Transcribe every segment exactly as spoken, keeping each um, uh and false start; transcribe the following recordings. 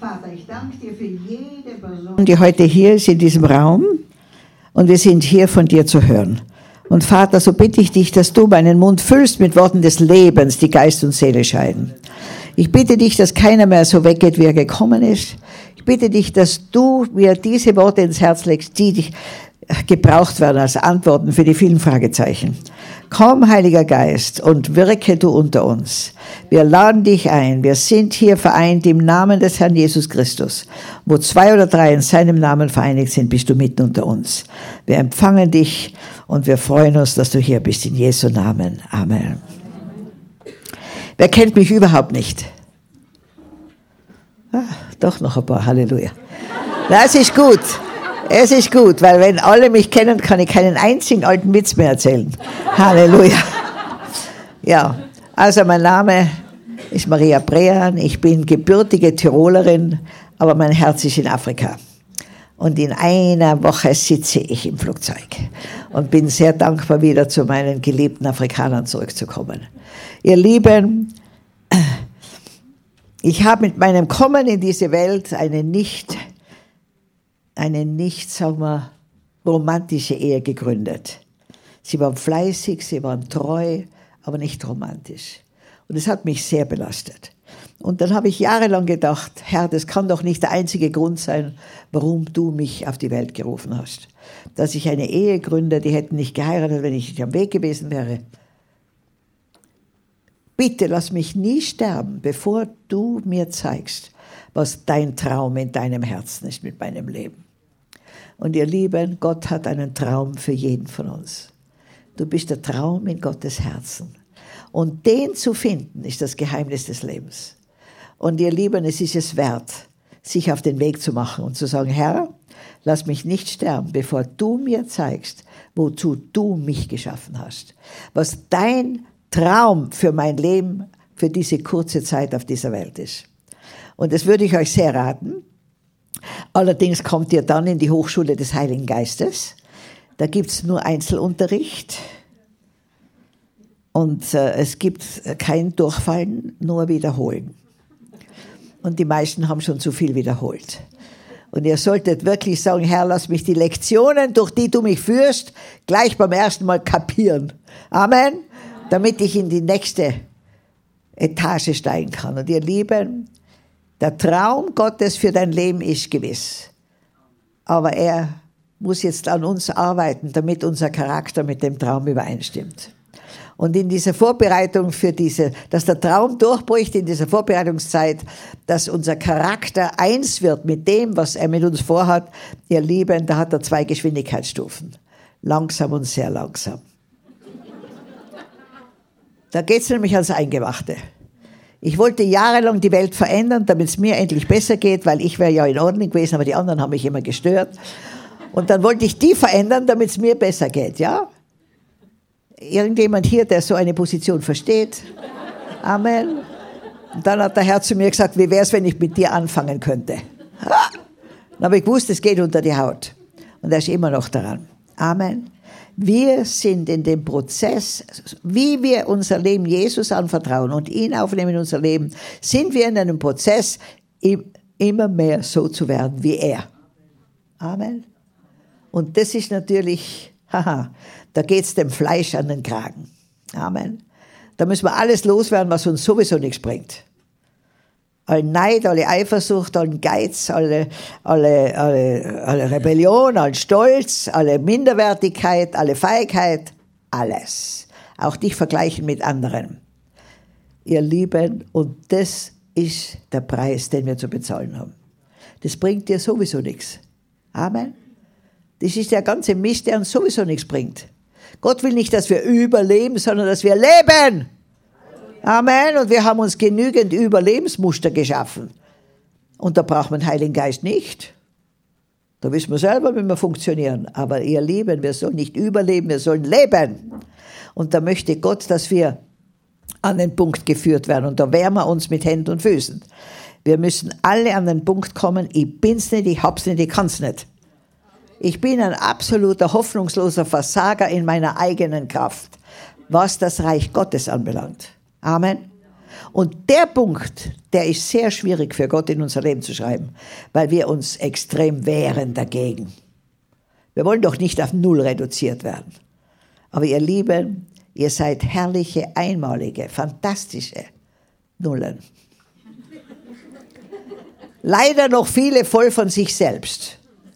Vater, ich danke dir für jede Person, die heute hier ist in diesem Raum, und wir sind hier von dir zu hören. Und Vater, so bitte ich dich, dass du meinen Mund füllst mit Worten des Lebens, die Geist und Seele scheiden. Ich bitte dich, dass keiner mehr so weggeht, wie er gekommen ist. Ich bitte dich, dass du mir diese Worte ins Herz legst, die dich gebraucht werden als Antworten für die vielen Fragezeichen. Komm, Heiliger Geist, und wirke du unter uns. Wir laden dich ein. Wir sind hier vereint im Namen des Herrn Jesus Christus. Wo zwei oder drei in seinem Namen vereinigt sind, bist du mitten unter uns. Wir empfangen dich und wir freuen uns, dass du hier bist. In Jesu Namen. Amen. Wer kennt mich überhaupt nicht? Ah, doch noch ein paar. Halleluja. Das ist gut. Es ist gut, weil wenn alle mich kennen, kann ich keinen einzigen alten Witz mehr erzählen. Halleluja. Ja, also mein Name ist Maria Brehan. Ich bin gebürtige Tirolerin, aber mein Herz ist in Afrika. Und in einer Woche sitze ich im Flugzeug und bin sehr dankbar, wieder zu meinen geliebten Afrikanern zurückzukommen. Ihr Lieben, ich habe mit meinem Kommen in diese Welt eine nicht eine nicht, sagen wir, romantische Ehe gegründet. Sie waren fleißig, sie waren treu, aber nicht romantisch. Und es hat mich sehr belastet. Und dann habe ich jahrelang gedacht, Herr, das kann doch nicht der einzige Grund sein, warum du mich auf die Welt gerufen hast. Dass ich eine Ehe gründe, die hätten nicht geheiratet, wenn ich nicht am Weg gewesen wäre. Bitte lass mich nie sterben, bevor du mir zeigst, was dein Traum in deinem Herzen ist mit meinem Leben. Und ihr Lieben, Gott hat einen Traum für jeden von uns. Du bist der Traum in Gottes Herzen. Und den zu finden, ist das Geheimnis des Lebens. Und ihr Lieben, es ist es wert, sich auf den Weg zu machen und zu sagen, Herr, lass mich nicht sterben, bevor du mir zeigst, wozu du mich geschaffen hast. Was dein Traum für mein Leben, für diese kurze Zeit auf dieser Welt ist. Und das würde ich euch sehr raten. Allerdings kommt ihr dann in die Hochschule des Heiligen Geistes. Da gibt es nur Einzelunterricht. Und äh, es gibt kein Durchfallen, nur Wiederholen. Und die meisten haben schon zu viel wiederholt. Und ihr solltet wirklich sagen, Herr, lass mich die Lektionen, durch die du mich führst, gleich beim ersten Mal kapieren. Amen. Damit ich in die nächste Etage steigen kann. Und ihr Lieben, der Traum Gottes für dein Leben ist gewiss. Aber er muss jetzt an uns arbeiten, damit unser Charakter mit dem Traum übereinstimmt. Und in dieser Vorbereitung für diese, dass der Traum durchbricht in dieser Vorbereitungszeit, dass unser Charakter eins wird mit dem, was er mit uns vorhat, ihr Lieben, da hat er zwei Geschwindigkeitsstufen. Langsam und sehr langsam. Da geht es nämlich ans Eingemachte. Ich wollte jahrelang die Welt verändern, damit es mir endlich besser geht, weil ich wäre ja in Ordnung gewesen, aber die anderen haben mich immer gestört. Und dann wollte ich die verändern, damit es mir besser geht, ja? Irgendjemand hier, der so eine Position versteht? Amen. Und dann hat der Herr zu mir gesagt, wie wäre es, wenn ich mit dir anfangen könnte? Dann habe ich gewusst, es geht unter die Haut. Und er ist immer noch daran. Amen. Wir sind in dem Prozess, wie wir unser Leben Jesus anvertrauen und ihn aufnehmen in unser Leben, sind wir in einem Prozess, immer mehr so zu werden wie er. Amen. Und das ist natürlich, haha, da geht es dem Fleisch an den Kragen. Amen. Da müssen wir alles loswerden, was uns sowieso nichts bringt. All Neid, alle Eifersucht, allen Geiz, alle, alle, alle, alle Rebellion, all Stolz, alle Minderwertigkeit, alle Feigheit, alles. Auch dich vergleichen mit anderen. Ihr Lieben, und das ist der Preis, den wir zu bezahlen haben. Das bringt dir sowieso nichts. Amen. Das ist der ganze Mist, der uns sowieso nichts bringt. Gott will nicht, dass wir überleben, sondern dass wir leben. Amen. Und wir haben uns genügend Überlebensmuster geschaffen. Und da braucht man den Heiligen Geist nicht. Da wissen wir selber, wie wir funktionieren. Aber ihr Lieben, wir sollen nicht überleben, wir sollen leben. Und da möchte Gott, dass wir an den Punkt geführt werden. Und da wehren wir uns mit Händen und Füßen. Wir müssen alle an den Punkt kommen, ich bin's nicht, ich hab's nicht, ich kann's nicht. Ich bin ein absoluter, hoffnungsloser Versager in meiner eigenen Kraft, was das Reich Gottes anbelangt. Amen. Und der Punkt, der ist sehr schwierig für Gott in unser Leben zu schreiben, weil wir uns extrem wehren dagegen. Wir wollen doch nicht auf Null reduziert werden. Aber ihr Lieben, ihr seid herrliche, einmalige, fantastische Nullen. Leider noch viele voll von sich selbst.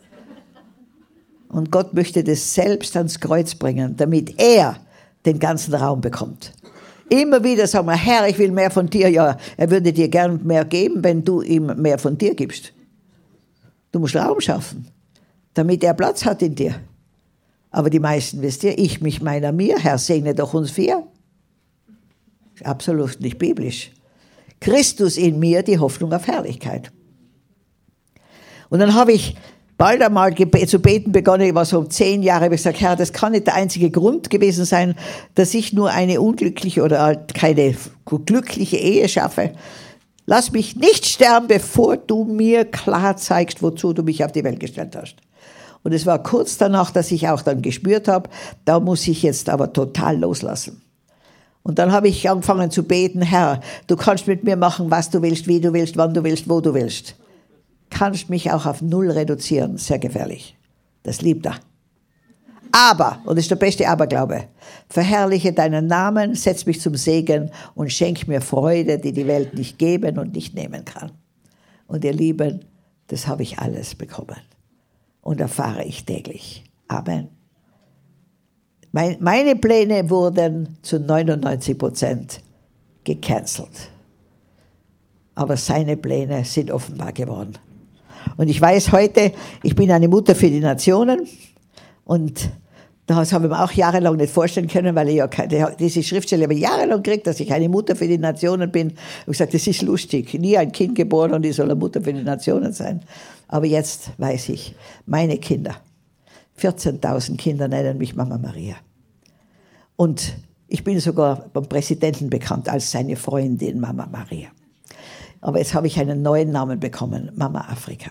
Und Gott möchte das selbst ans Kreuz bringen, damit er den ganzen Raum bekommt. Immer wieder sagen wir, Herr, ich will mehr von dir. Ja, er würde dir gern mehr geben, wenn du ihm mehr von dir gibst. Du musst Raum schaffen, damit er Platz hat in dir. Aber die meisten, wisst ihr, ich, mich, meiner, mir, Herr, segne doch uns vier. Absolut nicht biblisch. Christus in mir, die Hoffnung auf Herrlichkeit. Und dann habe ich bald einmal zu beten begonnen, ich war so um zehn Jahre, habe ich gesagt, Herr, das kann nicht der einzige Grund gewesen sein, dass ich nur eine unglückliche oder halt keine glückliche Ehe schaffe. Lass mich nicht sterben, bevor du mir klar zeigst, wozu du mich auf die Welt gestellt hast. Und es war kurz danach, dass ich auch dann gespürt habe, da muss ich jetzt aber total loslassen. Und dann habe ich angefangen zu beten, Herr, du kannst mit mir machen, was du willst, wie du willst, wann du willst, wo du willst. Kannst mich auch auf Null reduzieren, sehr gefährlich. Das liebt er. Aber, und das ist der beste Aberglaube, verherrliche deinen Namen, setz mich zum Segen und schenk mir Freude, die die Welt nicht geben und nicht nehmen kann. Und ihr Lieben, das habe ich alles bekommen. Und erfahre ich täglich. Amen. Mein, meine Pläne wurden zu neunundneunzig Prozent gecancelt. Aber seine Pläne sind offenbar geworden. Und ich weiß heute, ich bin eine Mutter für die Nationen. Und das habe ich mir auch jahrelang nicht vorstellen können, weil ich ja keine, diese Schriftstelle habe ich jahrelang gekriegt, dass ich eine Mutter für die Nationen bin. Ich habe gesagt, das ist lustig. Nie ein Kind geboren und ich soll eine Mutter für die Nationen sein. Aber jetzt weiß ich, meine Kinder, vierzehntausend Kinder nennen mich Mama Maria. Und ich bin sogar beim Präsidenten bekannt als seine Freundin Mama Maria. Aber jetzt habe ich einen neuen Namen bekommen, Mama Afrika.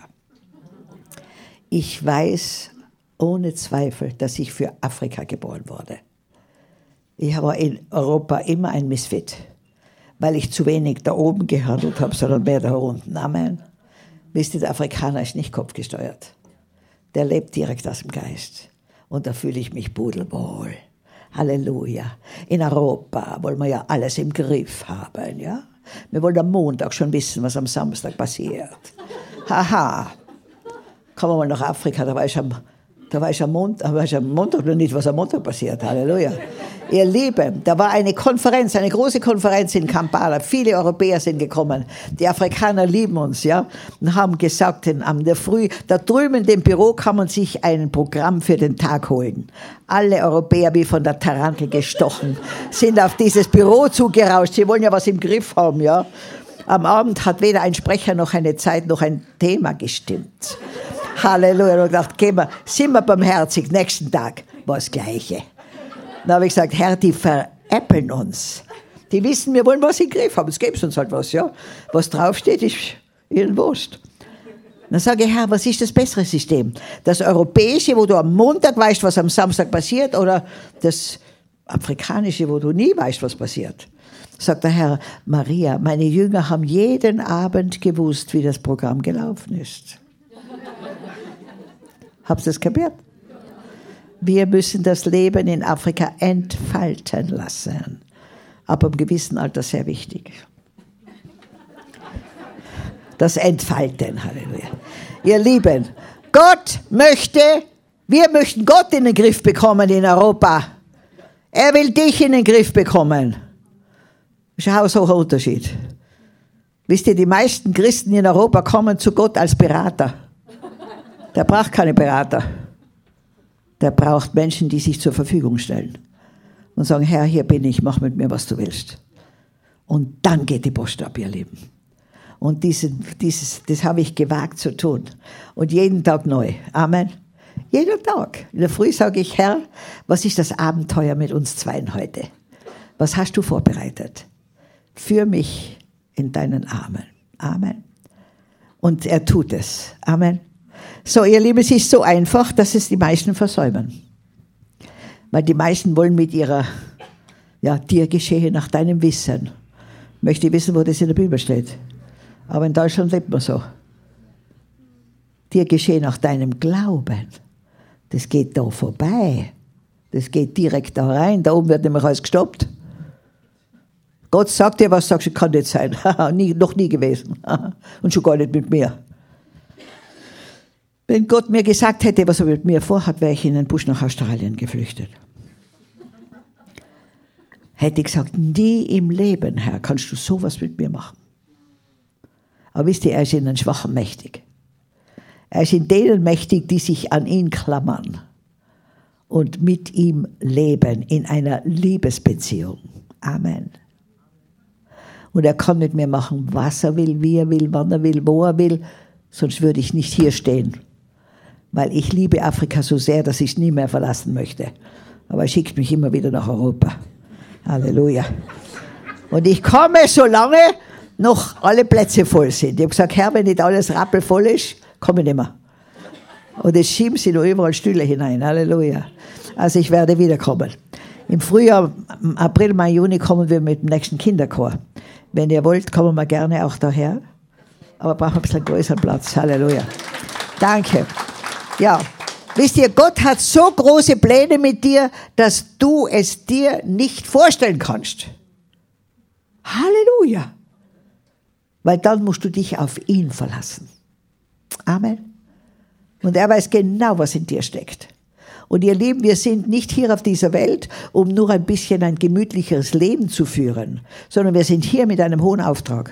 Ich weiß ohne Zweifel, dass ich für Afrika geboren wurde. Ich war in Europa immer ein Misfit, weil ich zu wenig da oben gehandelt habe, sondern mehr da unten. Amen. Wisst ihr, der Afrikaner ist nicht kopfgesteuert. Der lebt direkt aus dem Geist. Und da fühle ich mich pudelwohl. Halleluja. In Europa wollen wir ja alles im Griff haben, ja? Wir wollen am Montag schon wissen, was am Samstag passiert. Haha. Kommen wir mal nach Afrika, da weiß ich am, da weiß ich am, Mond, da weiß ich am Montag noch nicht, was am Montag passiert. Halleluja. Ihr Lieben, da war eine Konferenz, eine große Konferenz in Kampala. Viele Europäer sind gekommen. Die Afrikaner lieben uns, ja. Und haben gesagt, am der Früh, da drüben in dem Büro kann man sich ein Programm für den Tag holen. Alle Europäer, wie von der Tarantel gestochen, sind auf dieses Büro zugerauscht. Sie wollen ja was im Griff haben, ja. Am Abend hat weder ein Sprecher noch eine Zeit noch ein Thema gestimmt. Halleluja. Und ich dachte, gehen wir, sind wir barmherzig, nächsten Tag war das Gleiche. Dann habe ich gesagt, Herr, die veräppeln uns. Die wissen, wir wollen was im Griff haben. Es gibt uns halt was, ja. Was draufsteht, ist ihnen wurscht. Dann sage ich, Herr, was ist das bessere System? Das europäische, wo du am Montag weißt, was am Samstag passiert, oder das afrikanische, wo du nie weißt, was passiert? Sagt der Herr, Maria, meine Jünger haben jeden Abend gewusst, wie das Programm gelaufen ist. Habt ihr das kapiert? Wir müssen das Leben in Afrika entfalten lassen. Aber im gewissen Alter sehr wichtig. Das Entfalten, Halleluja. Ihr Lieben, Gott möchte, wir möchten Gott in den Griff bekommen in Europa. Er will dich in den Griff bekommen. Das ist ein haushoher Unterschied. Wisst ihr, die meisten Christen in Europa kommen zu Gott als Berater. Der braucht keine Berater. Der braucht Menschen, die sich zur Verfügung stellen und sagen, Herr, hier bin ich, mach mit mir, was du willst. Und dann geht die Post ab, ihr Lieben. Und diese, dieses, das habe ich gewagt zu tun. Und jeden Tag neu. Amen. Jeden Tag. In der Früh sage ich, Herr, was ist das Abenteuer mit uns Zweien heute? Was hast du vorbereitet? Führ mich in deinen Armen. Amen. Und er tut es. Amen. So, ihr Lieben, es ist so einfach, dass es die meisten versäumen. Weil die meisten wollen mit ihrer, ja, dir geschehe nach deinem Wissen. Möchte ich wissen, wo das in der Bibel steht. Aber in Deutschland lebt man so. Dir geschehe nach deinem Glauben. Das geht da vorbei. Das geht direkt da rein. Da oben wird nämlich alles gestoppt. Gott sagt dir was, sagst du, kann nicht sein. nie, noch nie gewesen. Und schon gar nicht mit mir. Wenn Gott mir gesagt hätte, was er mit mir vorhat, wäre ich in den Busch nach Australien geflüchtet. Hätte ich gesagt, nie im Leben, Herr, kannst du sowas mit mir machen. Aber wisst ihr, er ist in den Schwachen mächtig. Er ist in denen mächtig, die sich an ihn klammern und mit ihm leben in einer Liebesbeziehung. Amen. Und er kann mit mir machen, was er will, wie er will, wann er will, wo er will. Sonst würde ich nicht hier stehen. Weil ich liebe Afrika so sehr, dass ich es nie mehr verlassen möchte. Aber er schickt mich immer wieder nach Europa. Halleluja. Und ich komme, solange noch alle Plätze voll sind. Ich habe gesagt, Herr, wenn nicht alles rappelvoll ist, komme ich nicht mehr. Und jetzt schieben sie noch überall Stühle hinein. Halleluja. Also ich werde wiederkommen. Im Frühjahr, im April, Mai, Juni kommen wir mit dem nächsten Kinderchor. Wenn ihr wollt, kommen wir gerne auch daher. Aber brauchen ein bisschen größeren Platz. Halleluja. Danke. Ja. Wisst ihr, Gott hat so große Pläne mit dir, dass du es dir nicht vorstellen kannst. Halleluja. Weil dann musst du dich auf ihn verlassen. Amen. Und er weiß genau, was in dir steckt. Und ihr Lieben, wir sind nicht hier auf dieser Welt, um nur ein bisschen ein gemütlicheres Leben zu führen, sondern wir sind hier mit einem hohen Auftrag.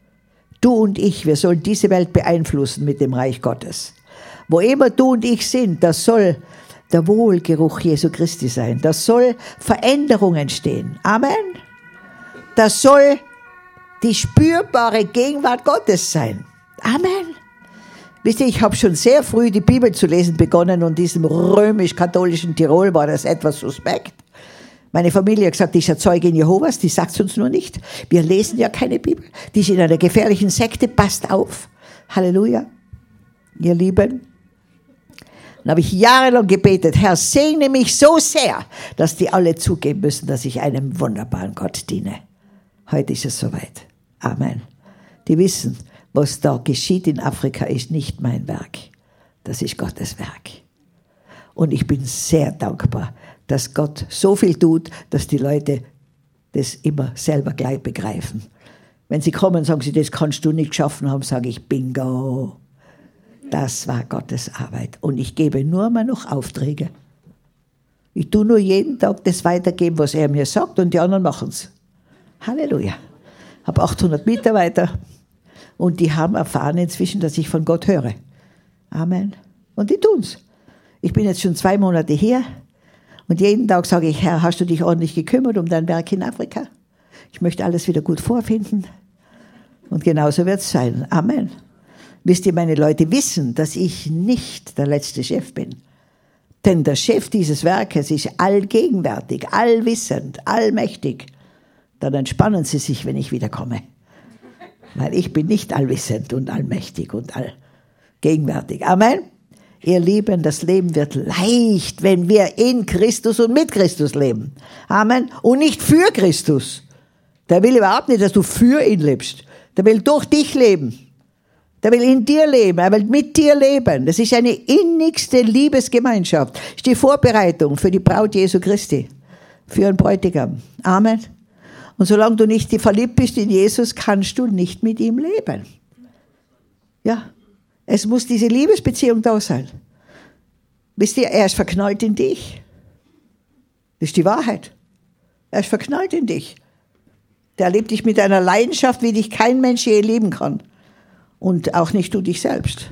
Du und ich, wir sollen diese Welt beeinflussen mit dem Reich Gottes. Wo immer du und ich sind, das soll der Wohlgeruch Jesu Christi sein. Das soll Veränderung entstehen. Amen. Das soll die spürbare Gegenwart Gottes sein. Amen. Wisst ihr, ich habe schon sehr früh die Bibel zu lesen begonnen und in diesem römisch-katholischen Tirol war das etwas suspekt. Meine Familie hat gesagt, die ist eine Zeugin Jehovas, die sagt es uns nur nicht. Wir lesen ja keine Bibel. Die ist in einer gefährlichen Sekte, passt auf. Halleluja. Ihr Lieben. Dann habe ich jahrelang gebetet, Herr, segne mich so sehr, dass die alle zugeben müssen, dass ich einem wunderbaren Gott diene. Heute ist es soweit. Amen. Die wissen, was da geschieht in Afrika, ist nicht mein Werk. Das ist Gottes Werk. Und ich bin sehr dankbar, dass Gott so viel tut, dass die Leute das immer selber gleich begreifen. Wenn sie kommen, sagen sie, das kannst du nicht geschaffen haben, sage ich, bingo. Das war Gottes Arbeit. Und ich gebe nur mal noch Aufträge. Ich tue nur jeden Tag das weitergeben, was er mir sagt, und die anderen machen es. Halleluja. Ich habe achthundert Mitarbeiter und die haben erfahren inzwischen, dass ich von Gott höre. Amen. Und die tun's. Ich bin jetzt schon zwei Monate hier und jeden Tag sage ich, Herr, hast du dich ordentlich gekümmert um dein Werk in Afrika? Ich möchte alles wieder gut vorfinden. Und genauso wird es sein. Amen. Wisst ihr, meine Leute wissen, dass ich nicht der letzte Chef bin. Denn der Chef dieses Werkes ist allgegenwärtig, allwissend, allmächtig. Dann entspannen sie sich, wenn ich wiederkomme. Weil ich bin nicht allwissend und allmächtig und allgegenwärtig. Amen. Ihr Lieben, das Leben wird leicht, wenn wir in Christus und mit Christus leben. Amen. Und nicht für Christus. Der will überhaupt nicht, dass du für ihn lebst. Der will durch dich leben. Der will in dir leben, er will mit dir leben. Das ist eine innigste Liebesgemeinschaft. Das ist die Vorbereitung für die Braut Jesu Christi, für einen Bräutigam. Amen. Und solange du nicht verliebt bist in Jesus, kannst du nicht mit ihm leben. Ja, es muss diese Liebesbeziehung da sein. Wisst ihr, er ist verknallt in dich. Das ist die Wahrheit. Er ist verknallt in dich. Der liebt dich mit einer Leidenschaft, wie dich kein Mensch je lieben kann. Und auch nicht du dich selbst.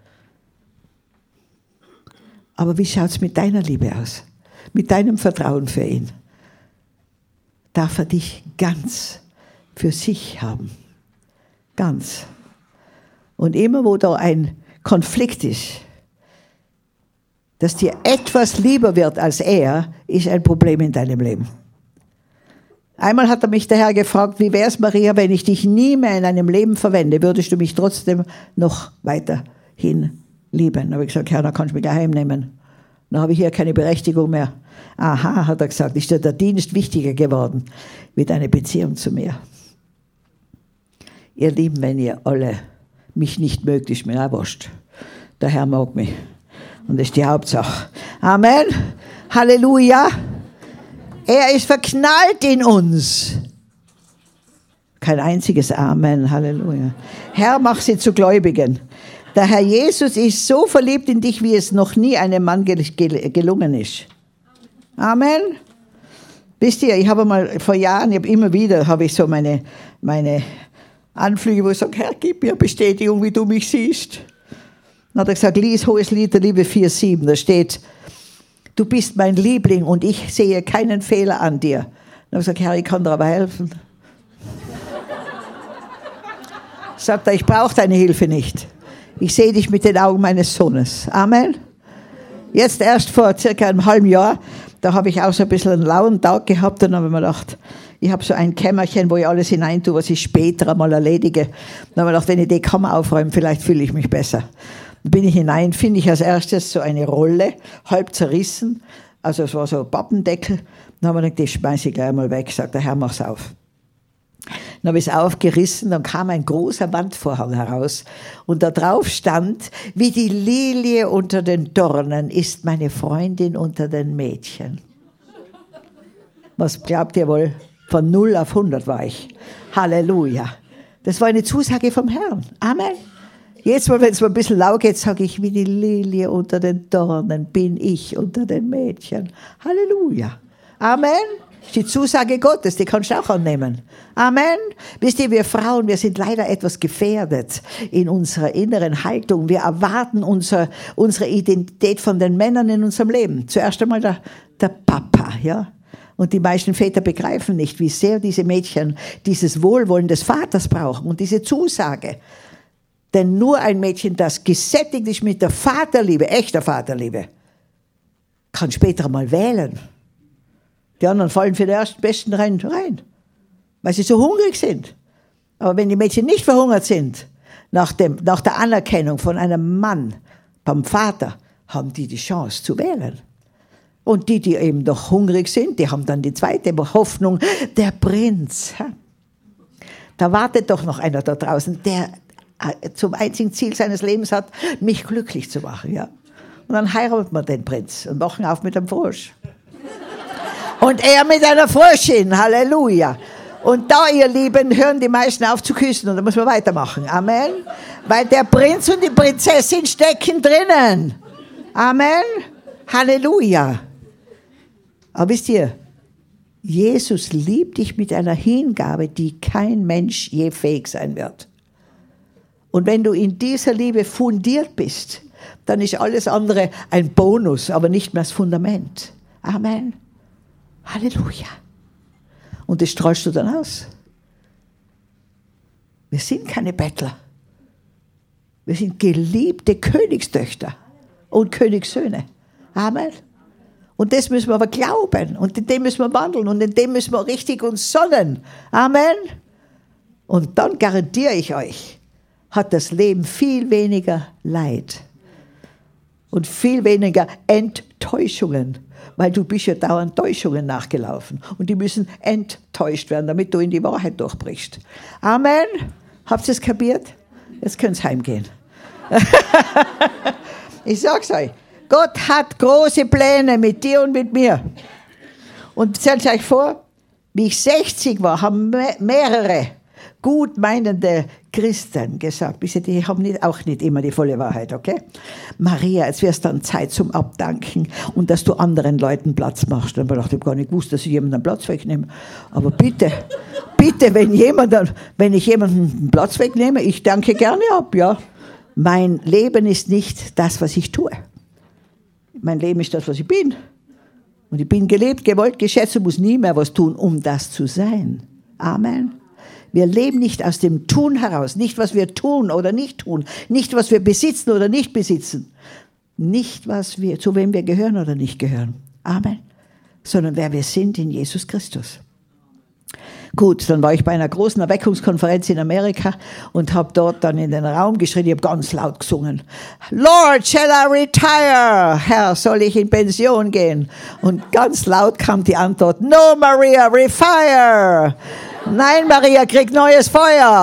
Aber wie schaut es mit deiner Liebe aus? Mit deinem Vertrauen für ihn? Darf er dich ganz für sich haben? Ganz. Und immer wo da ein Konflikt ist, dass dir etwas lieber wird als er, ist ein Problem in deinem Leben. Einmal hat er mich der Herr gefragt, wie wär's, Maria, wenn ich dich nie mehr in einem Leben verwende, würdest du mich trotzdem noch weiterhin lieben? Dann habe ich gesagt, Herr, dann kannst du mich daheim nehmen. Dann habe ich hier keine Berechtigung mehr. Aha, hat er gesagt, ist dir der Dienst wichtiger geworden wie deine Beziehung zu mir. Ihr Lieben, wenn ihr alle mich nicht mögt, ist mir auch wurscht. Der Herr mag mich. Und das ist die Hauptsache. Amen. Halleluja. Er ist verknallt in uns. Kein einziges Amen. Halleluja. Herr, mach sie zu Gläubigen. Der Herr Jesus ist so verliebt in dich, wie es noch nie einem Mann gelungen ist. Amen. Wisst ihr, ich habe mal vor Jahren, ich habe immer wieder, habe ich so meine, meine Anflüge, wo ich sage, Herr, gib mir Bestätigung, wie du mich siehst. Dann hat er gesagt, lies Hohes Lied der Liebe vier sieben, da steht, du bist mein Liebling und ich sehe keinen Fehler an dir. Dann habe ich gesagt, Herr, ich kann dir aber helfen. Sagt er, ich brauche deine Hilfe nicht. Ich sehe dich mit den Augen meines Sohnes. Amen. Jetzt erst vor circa einem halben Jahr, da habe ich auch so ein bisschen einen lauen Tag gehabt und dann habe ich mir gedacht, ich habe so ein Kämmerchen, wo ich alles hinein tue, was ich später einmal erledige. Dann habe ich gedacht, wenn ich die Kammer aufräume, vielleicht fühle ich mich besser. Dann bin ich hinein, finde ich als erstes so eine Rolle, halb zerrissen. Also es war so ein Pappendeckel. Dann habe ich gedacht, die schmeiße ich gleich mal weg. Sagt der Herr, mach's auf. Dann habe ich es aufgerissen, dann kam ein großer Wandvorhang heraus und da drauf stand, wie die Lilie unter den Dornen ist meine Freundin unter den Mädchen. Was glaubt ihr wohl? Von null auf hundert war ich. Halleluja. Das war eine Zusage vom Herrn. Amen. Jetzt mal, wenn es mal ein bisschen lau geht, sage ich, wie die Lilie unter den Dornen bin ich unter den Mädchen. Halleluja. Amen. Das ist die Zusage Gottes, die kannst du auch annehmen. Amen. Wisst ihr, wir Frauen, wir sind leider etwas gefährdet in unserer inneren Haltung. Wir erwarten unser, unsere Identität von den Männern in unserem Leben. Zuerst einmal der, der Papa, ja. Und die meisten Väter begreifen nicht, wie sehr diese Mädchen dieses Wohlwollen des Vaters brauchen und diese Zusage. Denn nur ein Mädchen, das gesättigt ist mit der Vaterliebe, echter Vaterliebe, kann später mal wählen. Die anderen fallen für den ersten Besten rein, rein, weil sie so hungrig sind. Aber wenn die Mädchen nicht verhungert sind, nach, dem, nach der Anerkennung von einem Mann beim Vater, haben die die Chance zu wählen. Und die, die eben noch hungrig sind, die haben dann die zweite Hoffnung, der Prinz. Da wartet doch noch einer da draußen, der zum einzigen Ziel seines Lebens hat, mich glücklich zu machen. Ja. Und dann heiratet man den Prinz und machen auf mit einem Frosch. Und er mit einer Fröschin, Halleluja. Und da, ihr Lieben, hören die meisten auf zu küssen und da muss man weitermachen. Amen. Weil der Prinz und die Prinzessin stecken drinnen. Amen. Halleluja. Aber wisst ihr, Jesus liebt dich mit einer Hingabe, die kein Mensch je fähig sein wird. Und wenn du in dieser Liebe fundiert bist, dann ist alles andere ein Bonus, aber nicht mehr das Fundament. Amen. Halleluja. Und das strahlst du dann aus. Wir sind keine Bettler. Wir sind geliebte Königstöchter und Königssöhne. Amen. Und das müssen wir aber glauben und in dem müssen wir wandeln und in dem müssen wir richtig uns sonnen. Amen. Und dann garantiere ich euch, hat das Leben viel weniger Leid und viel weniger Enttäuschungen, weil du bist ja dauernd Täuschungen nachgelaufen und die müssen enttäuscht werden, damit du in die Wahrheit durchbrichst. Amen. Habt ihr es kapiert? Jetzt könnt ihr heimgehen. Ich sag's euch. Gott hat große Pläne mit dir und mit mir. Und stellt euch vor, wie ich sechzig war, haben mehrere gut meinende Christen gesagt, die haben nicht, auch nicht immer die volle Wahrheit, okay? Maria, jetzt wäre es dann Zeit zum Abdanken und dass du anderen Leuten Platz machst. Und ich dachte, ich habe gar nicht gewusst, dass ich jemanden Platz wegnehme. Aber bitte, bitte, wenn, jemand, wenn ich jemanden Platz wegnehme, ich danke gerne ab, ja. Mein Leben ist nicht das, was ich tue. Mein Leben ist das, was ich bin. Und ich bin gelebt, gewollt, geschätzt und muss nie mehr was tun, um das zu sein. Amen. Wir leben nicht aus dem Tun heraus, nicht was wir tun oder nicht tun, nicht was wir besitzen oder nicht besitzen, nicht was wir, zu wem wir gehören oder nicht gehören. Amen. Sondern wer wir sind in Jesus Christus. Gut, dann war ich bei einer großen Erweckungskonferenz in Amerika und habe dort dann in den Raum geschrien, ich habe ganz laut gesungen. Lord, shall I retire? Herr, soll ich in Pension gehen? Und ganz laut kam die Antwort, no Maria, refire! Nein, Maria, krieg neues Feuer.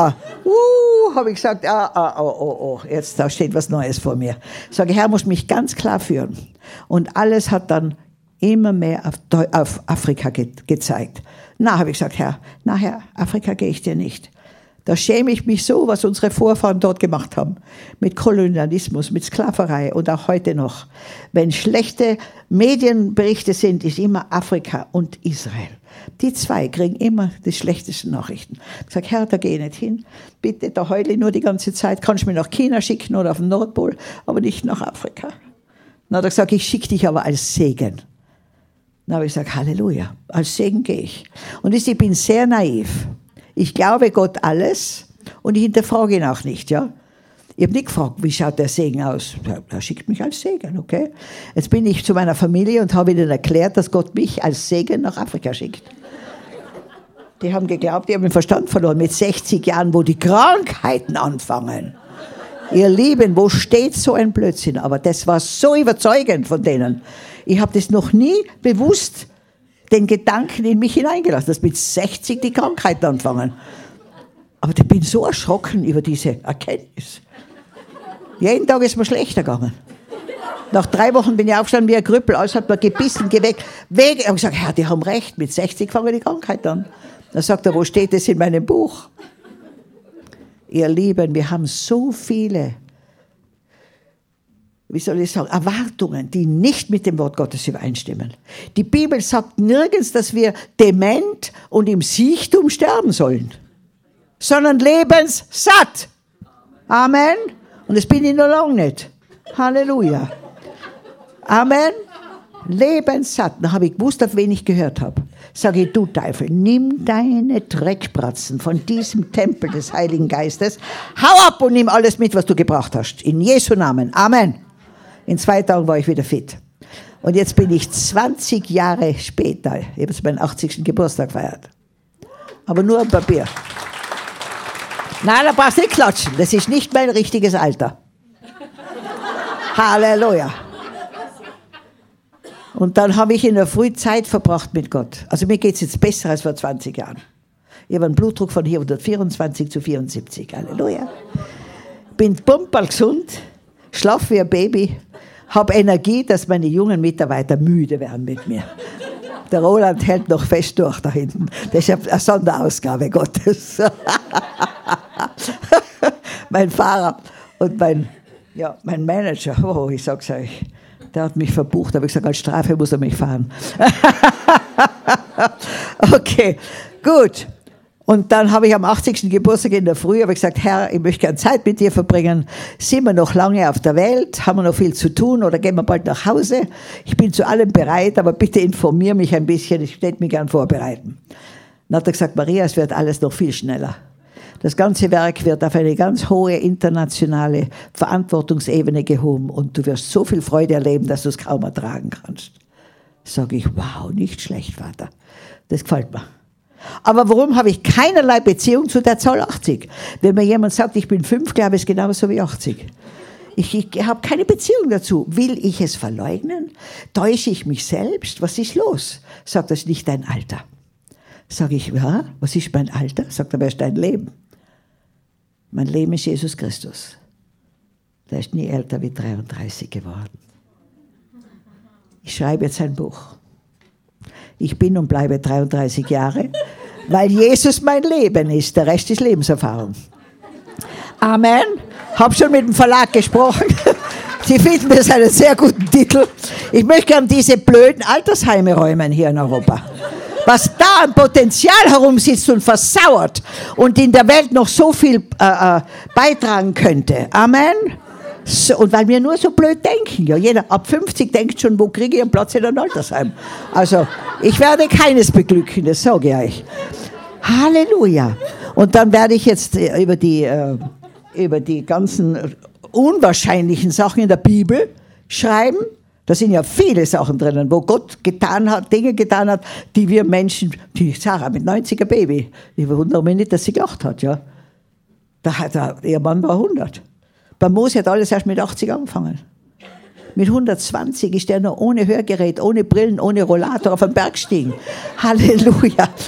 Uh, habe ich gesagt, ah, ah, oh, oh, oh, jetzt da steht was Neues vor mir. Sage, Herr muss mich ganz klar führen. Und alles hat dann immer mehr auf, auf Afrika ge gezeigt. Na, habe ich gesagt, Herr, nachher Afrika gehe ich dir nicht. Da schäme ich mich so, was unsere Vorfahren dort gemacht haben. Mit Kolonialismus, mit Sklaverei und auch heute noch. Wenn schlechte Medienberichte sind, ist immer Afrika und Israel. Die zwei kriegen immer die schlechtesten Nachrichten. Ich sage, Herr, da gehe ich nicht hin. Bitte, da heule ich nur die ganze Zeit. Kannst du mich nach China schicken oder auf den Nordpol, aber nicht nach Afrika. Dann hat er gesagt, ich schicke dich aber als Segen. Dann habe ich gesagt, Halleluja, als Segen gehe ich. Und ich bin sehr naiv. Ich glaube Gott alles und ich hinterfrage ihn auch nicht, ja. Ich habe nicht gefragt, wie schaut der Segen aus? Er schickt mich als Segen, okay. Jetzt bin ich zu meiner Familie und habe ihnen erklärt, dass Gott mich als Segen nach Afrika schickt. Die haben geglaubt, die haben den Verstand verloren mit sechzig Jahren, wo die Krankheiten anfangen. Ihr Lieben, wo steht so ein Blödsinn? Aber das war so überzeugend von denen. Ich habe das noch nie bewusst den Gedanken in mich hineingelassen, dass mit sechzig die Krankheiten anfangen. Aber ich bin so erschrocken über diese Erkenntnis. Jeden Tag ist mir schlechter gegangen. Nach drei Wochen bin ich aufgestanden wie ein Krüppel, alles hat mir gebissen, geweckt. Weg. Ich habe gesagt, Herr, die haben recht, mit sechzig fangen die Krankheiten an. Dann sagt er, wo steht das in meinem Buch? Ihr Lieben, wir haben so viele, wie soll ich sagen, Erwartungen, die nicht mit dem Wort Gottes übereinstimmen. Die Bibel sagt nirgends, dass wir dement und im Siechtum sterben sollen, sondern lebenssatt. Amen. Und das bin ich noch lange nicht. Halleluja. Amen. Lebenssatt. Dann habe ich gewusst, auf wen ich gehört habe. Sage ich, du Teufel, nimm deine Dreckbratzen von diesem Tempel des Heiligen Geistes, hau ab und nimm alles mit, was du gebracht hast. In Jesu Namen. Amen. In zwei Tagen war ich wieder fit. Und jetzt bin ich zwanzig Jahre später, ich habe jetzt meinen achtzigsten Geburtstag gefeiert. Aber nur am Papier. Nein, da brauchst du nicht klatschen. Das ist nicht mein richtiges Alter. Halleluja. Und dann habe ich in der Früh Zeit verbracht mit Gott. Also mir geht es jetzt besser als vor zwanzig Jahren. Ich habe einen Blutdruck von hier hundertvierundzwanzig zu vierundsiebzig. Halleluja. Bin pumperlgesund, schlafe wie ein Baby, habe Energie, dass meine jungen Mitarbeiter müde werden mit mir. Der Roland hält noch fest durch da hinten. Das ist eine Sonderausgabe Gottes. Mein Fahrer und mein, ja, mein Manager, oh, ich sag's euch, der hat mich verbucht, aber ich gesagt, als Strafe muss er mich fahren. Okay, gut. Und dann habe ich am achtzigsten Geburtstag in der Früh habe ich gesagt, Herr, ich möchte gerne Zeit mit dir verbringen. Sind wir noch lange auf der Welt? Haben wir noch viel zu tun oder gehen wir bald nach Hause? Ich bin zu allem bereit, aber bitte informier mich ein bisschen. Ich möchte mich gern vorbereiten. Dann hat er gesagt, Maria, es wird alles noch viel schneller. Das ganze Werk wird auf eine ganz hohe internationale Verantwortungsebene gehoben und du wirst so viel Freude erleben, dass du es kaum ertragen kannst. Sage ich, wow, nicht schlecht, Vater. Das gefällt mir. Aber warum habe ich keinerlei Beziehung zu der Zahl achtzig? Wenn mir jemand sagt, ich bin fünf, glaube ich, ist genauso wie achtzig. Ich, ich habe keine Beziehung dazu. Will ich es verleugnen? Täusche ich mich selbst? Was ist los? Sagt, das ist nicht dein Alter. Sage ich, ja, was ist mein Alter? Sagt er, wer ist dein Leben? Mein Leben ist Jesus Christus. Der ist nie älter wie dreiunddreißig geworden. Ich schreibe jetzt ein Buch. Ich bin und bleibe dreiunddreißig Jahre, weil Jesus mein Leben ist. Der Rest ist Lebenserfahrung. Amen. Hab schon mit dem Verlag gesprochen. Sie finden das einen sehr guten Titel. Ich möchte gerne diese blöden Altersheime räumen hier in Europa. Was da an Potenzial herumsitzt und versauert und in der Welt noch so viel äh, äh, beitragen könnte. Amen. So, und weil wir nur so blöd denken. Ja, jeder ab fünfzig denkt schon, wo kriege ich einen Platz in einem Altersheim? Also, ich werde keines beglücken, das sage ich euch. Halleluja. Und dann werde ich jetzt über die, äh, über die ganzen unwahrscheinlichen Sachen in der Bibel schreiben. Da sind ja viele Sachen drinnen, wo Gott getan hat, Dinge getan hat, die wir Menschen, die Sarah mit neunziger Baby, ich wundere mich nicht, dass sie gelacht hat, ja. Da hat er, ihr Mann war hundert. Bei Mose hat alles erst mit achtzig angefangen. Mit hundertzwanzig ist er noch ohne Hörgerät, ohne Brillen, ohne Rollator auf den Berg gestiegen. Halleluja.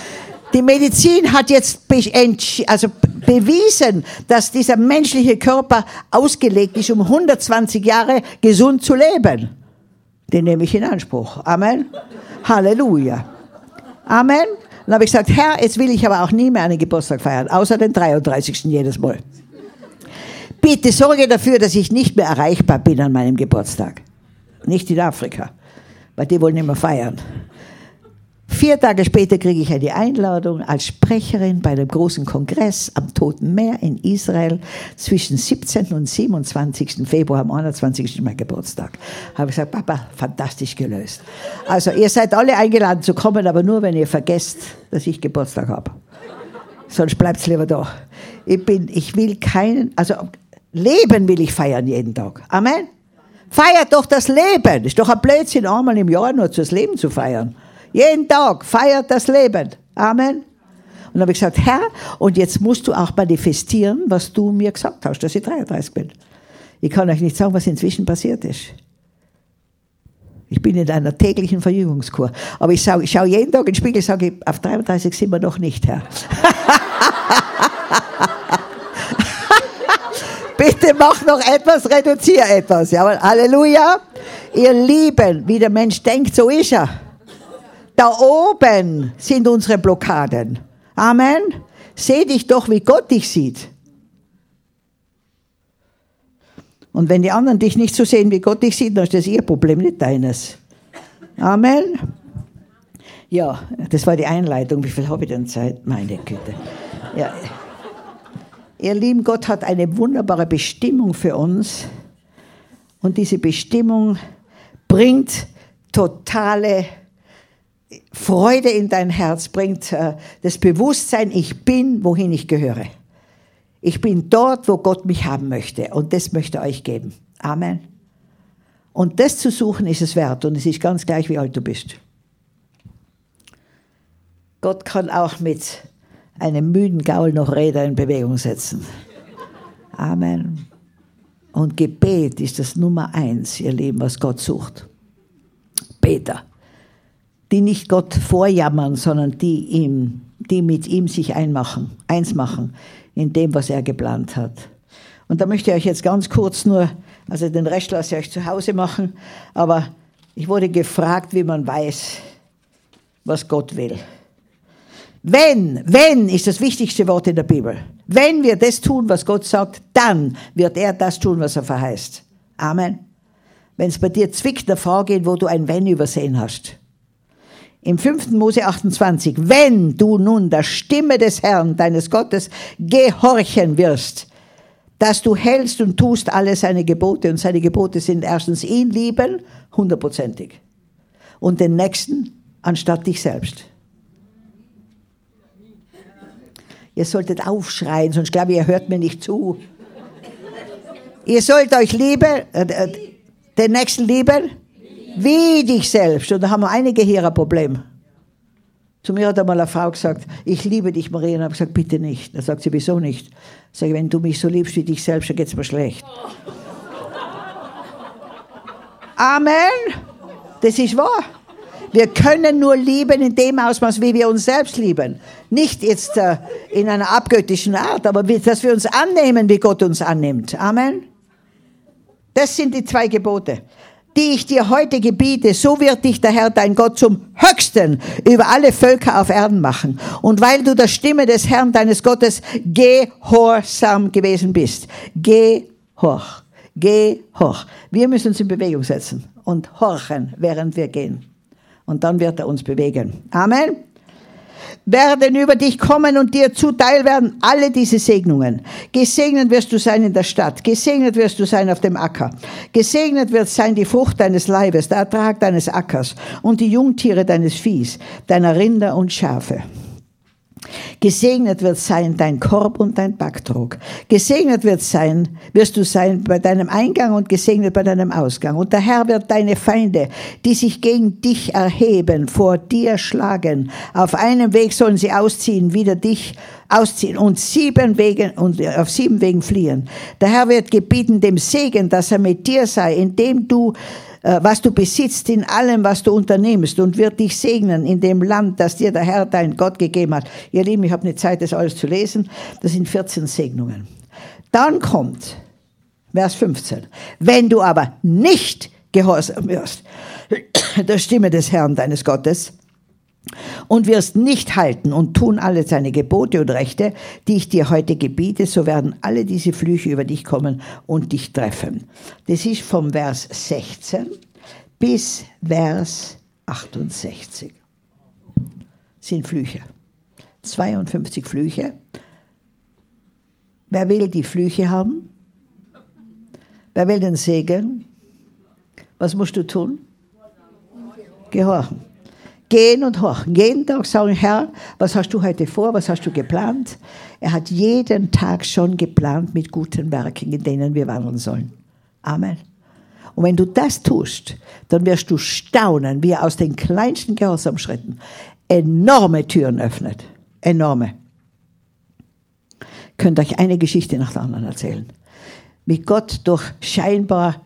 Die Medizin hat jetzt be also bewiesen, dass dieser menschliche Körper ausgelegt ist, um hundertzwanzig Jahre gesund zu leben. Den nehme ich in Anspruch. Amen. Halleluja. Amen. Dann habe ich gesagt, Herr, jetzt will ich aber auch nie mehr einen Geburtstag feiern, außer den dreiunddreißigsten jedes Mal. Bitte sorge dafür, dass ich nicht mehr erreichbar bin an meinem Geburtstag. Nicht in Afrika, weil die wollen nicht mehr feiern. Vier Tage später kriege ich eine Einladung als Sprecherin bei einem großen Kongress am Toten Meer in Israel zwischen siebzehnten und siebenundzwanzigsten Februar, am einundzwanzigsten mein Geburtstag. Habe ich gesagt, Papa, fantastisch gelöst. Also ihr seid alle eingeladen zu kommen, aber nur, wenn ihr vergesst, dass ich Geburtstag habe. Sonst bleibt's lieber da. Ich bin, ich will keinen, also Leben will ich feiern jeden Tag. Amen. Feiert doch das Leben. Ist doch ein Blödsinn, einmal im Jahr nur das Leben zu feiern. Jeden Tag feiert das Leben. Amen. Und dann habe ich gesagt, Herr, und jetzt musst du auch manifestieren, was du mir gesagt hast, dass ich dreiunddreißig bin. Ich kann euch nicht sagen, was inzwischen passiert ist. Ich bin in einer täglichen Verjüngungskur. Aber ich schaue, ich schaue jeden Tag in den Spiegel und sage, auf dreiunddreißig sind wir noch nicht, Herr. Bitte mach noch etwas, reduziere etwas. Jawohl, Halleluja. Ihr Lieben, wie der Mensch denkt, so ist er. Da oben sind unsere Blockaden. Amen. Seh dich doch, wie Gott dich sieht. Und wenn die anderen dich nicht so sehen, wie Gott dich sieht, dann ist das ihr Problem, nicht deines. Amen. Ja, das war die Einleitung. Wie viel habe ich denn Zeit? Meine Güte. Ja. Ihr Lieben, Gott hat eine wunderbare Bestimmung für uns. Und diese Bestimmung bringt totale Freude in dein Herz, bringt äh, das Bewusstsein, ich bin, wohin ich gehöre. Ich bin dort, wo Gott mich haben möchte. Und das möchte er euch geben. Amen. Und das zu suchen ist es wert. Und es ist ganz gleich, wie alt du bist. Gott kann auch mit einem müden Gaul noch Räder in Bewegung setzen. Amen. Und Gebet ist das Nummer eins, ihr Lieben, was Gott sucht. Beter. Die nicht Gott vorjammern, sondern die ihm, die mit ihm sich einmachen, eins machen in dem, was er geplant hat. Und da möchte ich euch jetzt ganz kurz nur, also den Rest lasse ich euch zu Hause machen, aber ich wurde gefragt, wie man weiß, was Gott will. Wenn, wenn ist das wichtigste Wort in der Bibel. Wenn wir das tun, was Gott sagt, dann wird er das tun, was er verheißt. Amen. Wenn es bei dir zwickt, davor geht, wo du ein Wenn übersehen hast. Im fünften Mose achtundzwanzig, wenn du nun der Stimme des Herrn, deines Gottes, gehorchen wirst, dass du hältst und tust alle seine Gebote, und seine Gebote sind erstens ihn lieben, hundertprozentig, und den Nächsten anstatt dich selbst. Ihr solltet aufschreien, sonst glaube ich, ihr hört mir nicht zu. Ihr sollt euch lieben, äh, den Nächsten lieben, wie dich selbst. Und da haben wir einige hier ein Problem. Zu mir hat einmal eine Frau gesagt, ich liebe dich, Maria. Und ich habe gesagt, bitte nicht. Dann sagt sie, wieso nicht? Sag ich, wenn du mich so liebst wie dich selbst, dann geht es mir schlecht. Amen. Das ist wahr. Wir können nur lieben in dem Ausmaß, wie wir uns selbst lieben. Nicht jetzt äh, in einer abgöttischen Art, aber wie, dass wir uns annehmen, wie Gott uns annimmt. Amen. Das sind die zwei Gebote, die ich dir heute gebiete. So wird dich der Herr, dein Gott, zum Höchsten über alle Völker auf Erden machen. Und weil du der Stimme des Herrn, deines Gottes, gehorsam gewesen bist. Geh hoch. Geh hoch. Wir müssen uns in Bewegung setzen und horchen, während wir gehen. Und dann wird er uns bewegen. Amen. Werden über dich kommen und dir zuteil werden alle diese Segnungen. Gesegnet wirst du sein in der Stadt. Gesegnet wirst du sein auf dem Acker. Gesegnet wird sein die Frucht deines Leibes, der Ertrag deines Ackers und die Jungtiere deines Viehs, deiner Rinder und Schafe. Gesegnet wird sein dein Korb und dein Backtrog. Gesegnet wird sein, wirst du sein bei deinem Eingang und gesegnet bei deinem Ausgang. Und der Herr wird deine Feinde, die sich gegen dich erheben, vor dir schlagen. Auf einem Weg sollen sie ausziehen, wider dich ausziehen und sieben Wegen und auf sieben Wegen fliehen. Der Herr wird gebieten dem Segen, dass er mit dir sei, indem du äh, was du besitzt, in allem, was du unternimmst, und wird dich segnen in dem Land, das dir der Herr, dein Gott, gegeben hat. Ihr Lieben, ich habe nicht Zeit, das alles zu lesen. Das sind vierzehn Segnungen. Dann kommt Vers fünfzehn. Wenn du aber nicht gehorsam wirst der Stimme des Herrn, deines Gottes, und wirst nicht halten und tun alle seine Gebote und Rechte, die ich dir heute gebiete, so werden alle diese Flüche über dich kommen und dich treffen. Das ist vom Vers sechzehn bis Vers achtundsechzig. Das sind Flüche. zweiundfünfzig Flüche. Wer will die Flüche haben? Wer will den Segen? Was musst du tun? Gehorchen. Gehen und horchen. Jeden Tag sagen, Herr, was hast du heute vor? Was hast du geplant? Er hat jeden Tag schon geplant mit guten Werken, in denen wir wandeln sollen. Amen. Und wenn du das tust, dann wirst du staunen, wie er aus den kleinsten Gehorsamschritten enorme Türen öffnet. Enorme. Ich könnte euch eine Geschichte nach der anderen erzählen. Wie Gott durch scheinbar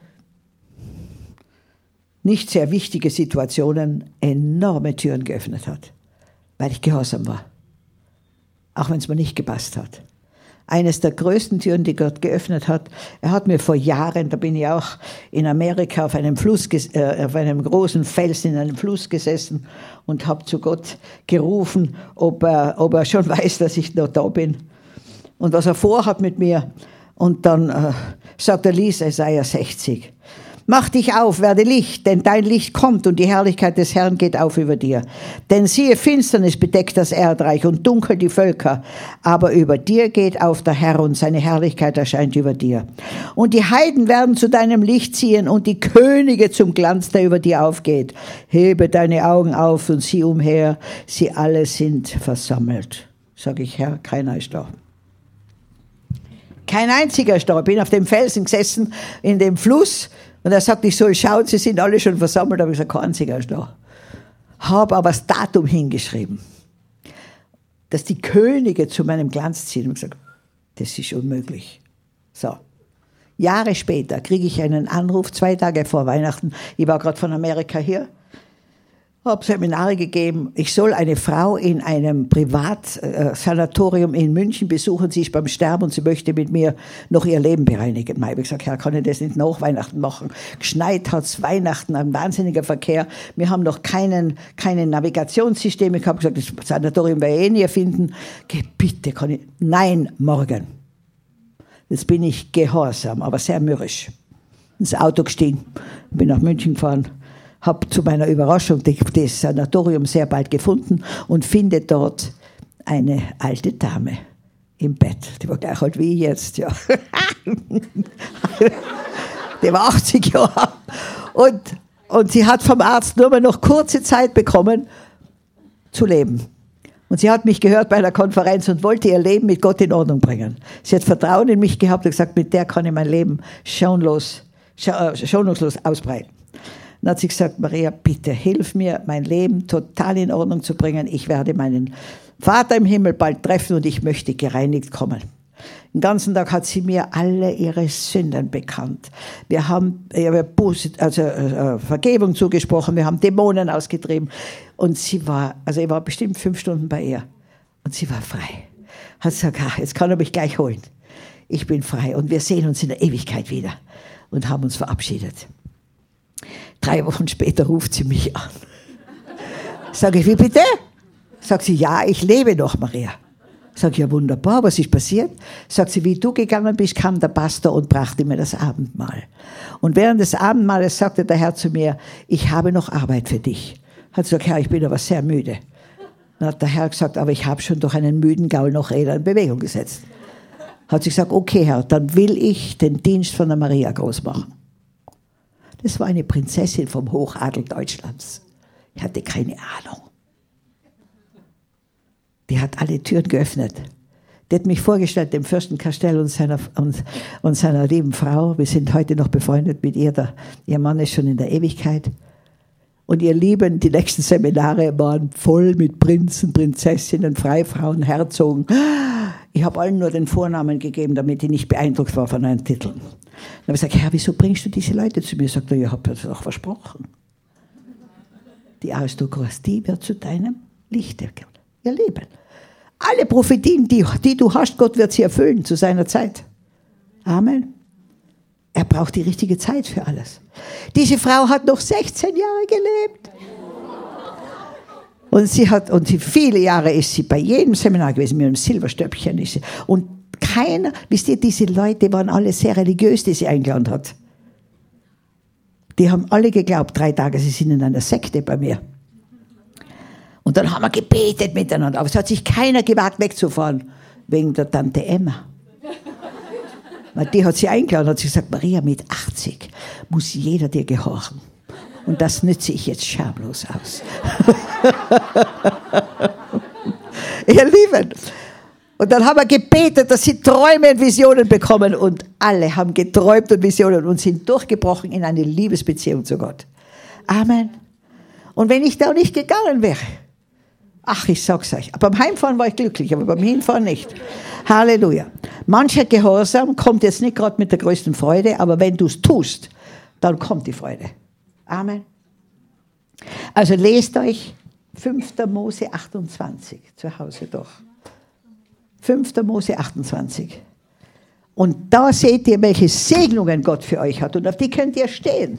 nicht sehr wichtige Situationen enorme Türen geöffnet hat, weil ich gehorsam war. Auch wenn es mir nicht gepasst hat. Eines der größten Türen, die Gott geöffnet hat, er hat mir vor Jahren, da bin ich auch in Amerika auf einem Fluss, äh, auf einem großen Felsen in einem Fluss gesessen und habe zu Gott gerufen, ob er, ob er schon weiß, dass ich noch da bin und was er vorhat mit mir. Und dann äh, sagt er, lies Jesaja sechzig. Mach dich auf, werde Licht, denn dein Licht kommt und die Herrlichkeit des Herrn geht auf über dir. Denn siehe, Finsternis bedeckt das Erdreich und dunkel die Völker. Aber über dir geht auf der Herr und seine Herrlichkeit erscheint über dir. Und die Heiden werden zu deinem Licht ziehen und die Könige zum Glanz, der über dir aufgeht. Hebe deine Augen auf und sieh umher, sie alle sind versammelt. Sag ich, Herr, keiner ist da. Kein einziger ist da. Ich bin auf dem Felsen gesessen, in dem Fluss. Und er sagt, ich soll schauen, sie sind alle schon versammelt. Da habe ich gesagt, kein einziger ist da. Habe aber das Datum hingeschrieben, dass die Könige zu meinem Glanz ziehen. Und ich gesagt, das ist unmöglich. So. Jahre später kriege ich einen Anruf, zwei Tage vor Weihnachten. Ich war gerade von Amerika hier. Habe Seminare gegeben. Ich soll eine Frau in einem Privatsanatorium in München besuchen. Sie ist beim Sterben und sie möchte mit mir noch ihr Leben bereinigen. Ich habe gesagt, Herr, kann ich das nicht nach Weihnachten machen? Geschneit hat's, Weihnachten, ein wahnsinniger Verkehr. Wir haben noch keinen, keinen Navigationssystem. Ich habe gesagt, das Sanatorium werde ich eh nie finden. Geh, bitte, kann ich? Nein, morgen. Jetzt bin ich gehorsam, aber sehr mürrisch. Ins Auto gestiegen, bin nach München gefahren. Habe zu meiner Überraschung das Sanatorium sehr bald gefunden und finde dort eine alte Dame im Bett. Die war gleich alt wie ich jetzt, ja. Die war achtzig Jahre. Und, und sie hat vom Arzt nur mal noch kurze Zeit bekommen, zu leben. Und sie hat mich gehört bei einer Konferenz und wollte ihr Leben mit Gott in Ordnung bringen. Sie hat Vertrauen in mich gehabt und gesagt, mit der kann ich mein Leben schonlos, schonungslos ausbreiten. Dann hat sie gesagt, Maria, bitte hilf mir, mein Leben total in Ordnung zu bringen. Ich werde meinen Vater im Himmel bald treffen und ich möchte gereinigt kommen. Den ganzen Tag hat sie mir alle ihre Sünden bekannt. Wir haben ihr also, äh, Vergebung zugesprochen, wir haben Dämonen ausgetrieben. Und sie war, also ich war bestimmt fünf Stunden bei ihr. Und sie war frei. Hat gesagt, ah, jetzt kann er mich gleich holen. Ich bin frei und wir sehen uns in der Ewigkeit wieder. Und haben uns verabschiedet. Drei Wochen später ruft sie mich an. Sag ich, wie bitte? Sagt sie, ja, ich lebe noch, Maria. Sag ich, ja wunderbar, was ist passiert? Sagt sie, wie du gegangen bist, kam der Pastor und brachte mir das Abendmahl. Und während des Abendmahles sagte der Herr zu mir, ich habe noch Arbeit für dich. Hat gesagt, Herr, ich bin aber sehr müde. Dann hat der Herr gesagt, aber ich habe schon durch einen müden Gaul noch Räder in Bewegung gesetzt. Hat sie gesagt, okay Herr, dann will ich den Dienst von der Maria groß machen. Das war eine Prinzessin vom Hochadel Deutschlands. Ich hatte keine Ahnung. Die hat alle Türen geöffnet. Die hat mich vorgestellt, dem Fürsten Castell und seiner, und, und seiner lieben Frau. Wir sind heute noch befreundet mit ihr. Der, ihr Mann ist schon in der Ewigkeit. Und ihr Lieben, die nächsten Seminare waren voll mit Prinzen, Prinzessinnen, Freifrauen, Herzogen. Ich habe allen nur den Vornamen gegeben, damit ich nicht beeindruckt war von euren Titeln. Dann habe ich gesagt, Herr, wieso bringst du diese Leute zu mir? Sagt er, ich habe das doch versprochen. Die Aristokratie wird zu deinem Lichte. Ihr Lieben, alle Prophetien, die, die du hast, Gott wird sie erfüllen zu seiner Zeit. Amen. Er braucht die richtige Zeit für alles. Diese Frau hat noch sechzehn Jahre gelebt. Und sie hat, und sie, viele Jahre ist sie bei jedem Seminar gewesen, mit einem Silberstöppchen ist sie. Und keiner, wisst ihr, diese Leute waren alle sehr religiös, die sie eingeladen hat. Die haben alle geglaubt, drei Tage, sie sind in einer Sekte bei mir. Und dann haben wir gebetet miteinander. Aber es hat sich keiner gewagt wegzufahren, wegen der Tante Emma. Weil die hat sie eingeladen, hat sie gesagt, Maria, mit achtzig muss jeder dir gehorchen. Und das nütze ich jetzt schamlos aus. Ihr Lieben. Und dann haben wir gebetet, dass sie Träume und Visionen bekommen. Und alle haben geträumt und Visionen und sind durchgebrochen in eine Liebesbeziehung zu Gott. Amen. Und wenn ich da nicht gegangen wäre, ach, ich sag's euch, beim Heimfahren war ich glücklich, aber beim Hinfahren nicht. Halleluja. Mancher Gehorsam kommt jetzt nicht gerade mit der größten Freude, aber wenn du es tust, dann kommt die Freude. Amen. Also lest euch fünfter Mose achtundzwanzig zu Hause doch. fünfter Mose achtundzwanzig. Und da seht ihr, welche Segnungen Gott für euch hat. Und auf die könnt ihr stehen,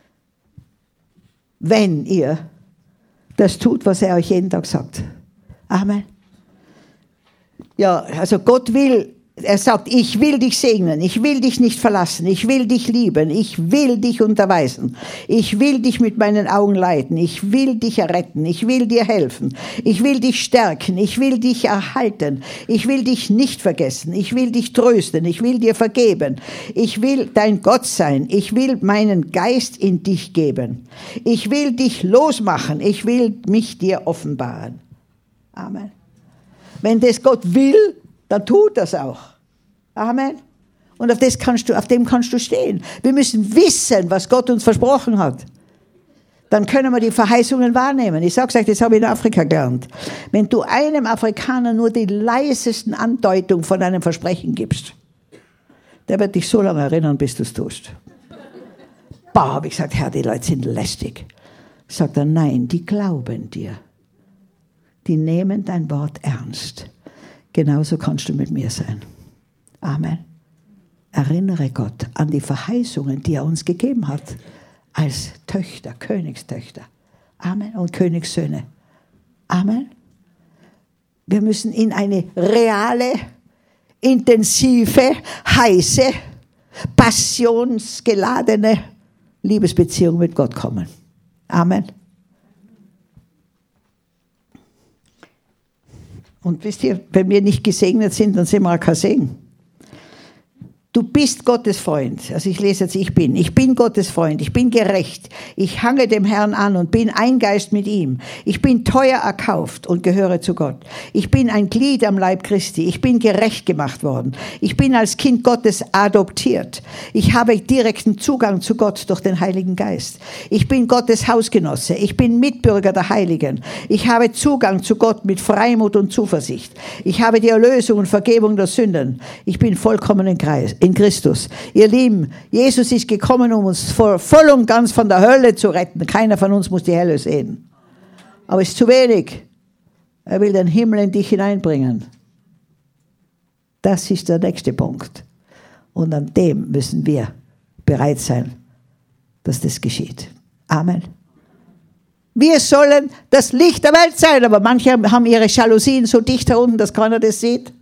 wenn ihr das tut, was er euch jeden Tag sagt. Amen. Ja, also Gott will, er sagt, ich will dich segnen, ich will dich nicht verlassen, ich will dich lieben, ich will dich unterweisen, ich will dich mit meinen Augen leiten, ich will dich erretten, ich will dir helfen, ich will dich stärken, ich will dich erhalten, ich will dich nicht vergessen, ich will dich trösten, ich will dir vergeben, ich will dein Gott sein, ich will meinen Geist in dich geben, ich will dich losmachen, ich will mich dir offenbaren. Amen. Wenn das Gott will, dann tut das auch. Amen. Und auf, das kannst du, auf dem kannst du stehen. Wir müssen wissen, was Gott uns versprochen hat. Dann können wir die Verheißungen wahrnehmen. Ich sage euch, das habe ich in Afrika gelernt. Wenn du einem Afrikaner nur die leisesten Andeutung von einem Versprechen gibst, der wird dich so lange erinnern, bis du es tust. Bah, habe ich gesagt, Herr, die Leute sind lästig. Sagt er, nein, die glauben dir. Die nehmen dein Wort ernst. Genauso kannst du mit mir sein. Amen. Erinnere Gott an die Verheißungen, die er uns gegeben hat, als Töchter, Königstöchter. Amen. Und Königssöhne. Amen. Wir müssen in eine reale, intensive, heiße, passionsgeladene Liebesbeziehung mit Gott kommen. Amen. Und wisst ihr, wenn wir nicht gesegnet sind, dann sind wir auch kein Segen. Du bist Gottes Freund. Also ich lese jetzt, ich bin. Ich bin Gottes Freund. Ich bin gerecht. Ich hange dem Herrn an und bin ein Geist mit ihm. Ich bin teuer erkauft und gehöre zu Gott. Ich bin ein Glied am Leib Christi. Ich bin gerecht gemacht worden. Ich bin als Kind Gottes adoptiert. Ich habe direkten Zugang zu Gott durch den Heiligen Geist. Ich bin Gottes Hausgenosse. Ich bin Mitbürger der Heiligen. Ich habe Zugang zu Gott mit Freimut und Zuversicht. Ich habe die Erlösung und Vergebung der Sünden. Ich bin vollkommen in Kreis. In Christus. Ihr Lieben, Jesus ist gekommen, um uns voll und ganz von der Hölle zu retten. Keiner von uns muss die Hölle sehen. Aber es ist zu wenig. Er will den Himmel in dich hineinbringen. Das ist der nächste Punkt. Und an dem müssen wir bereit sein, dass das geschieht. Amen. Wir sollen das Licht der Welt sein, aber manche haben ihre Jalousien so dicht da unten, dass keiner das sieht.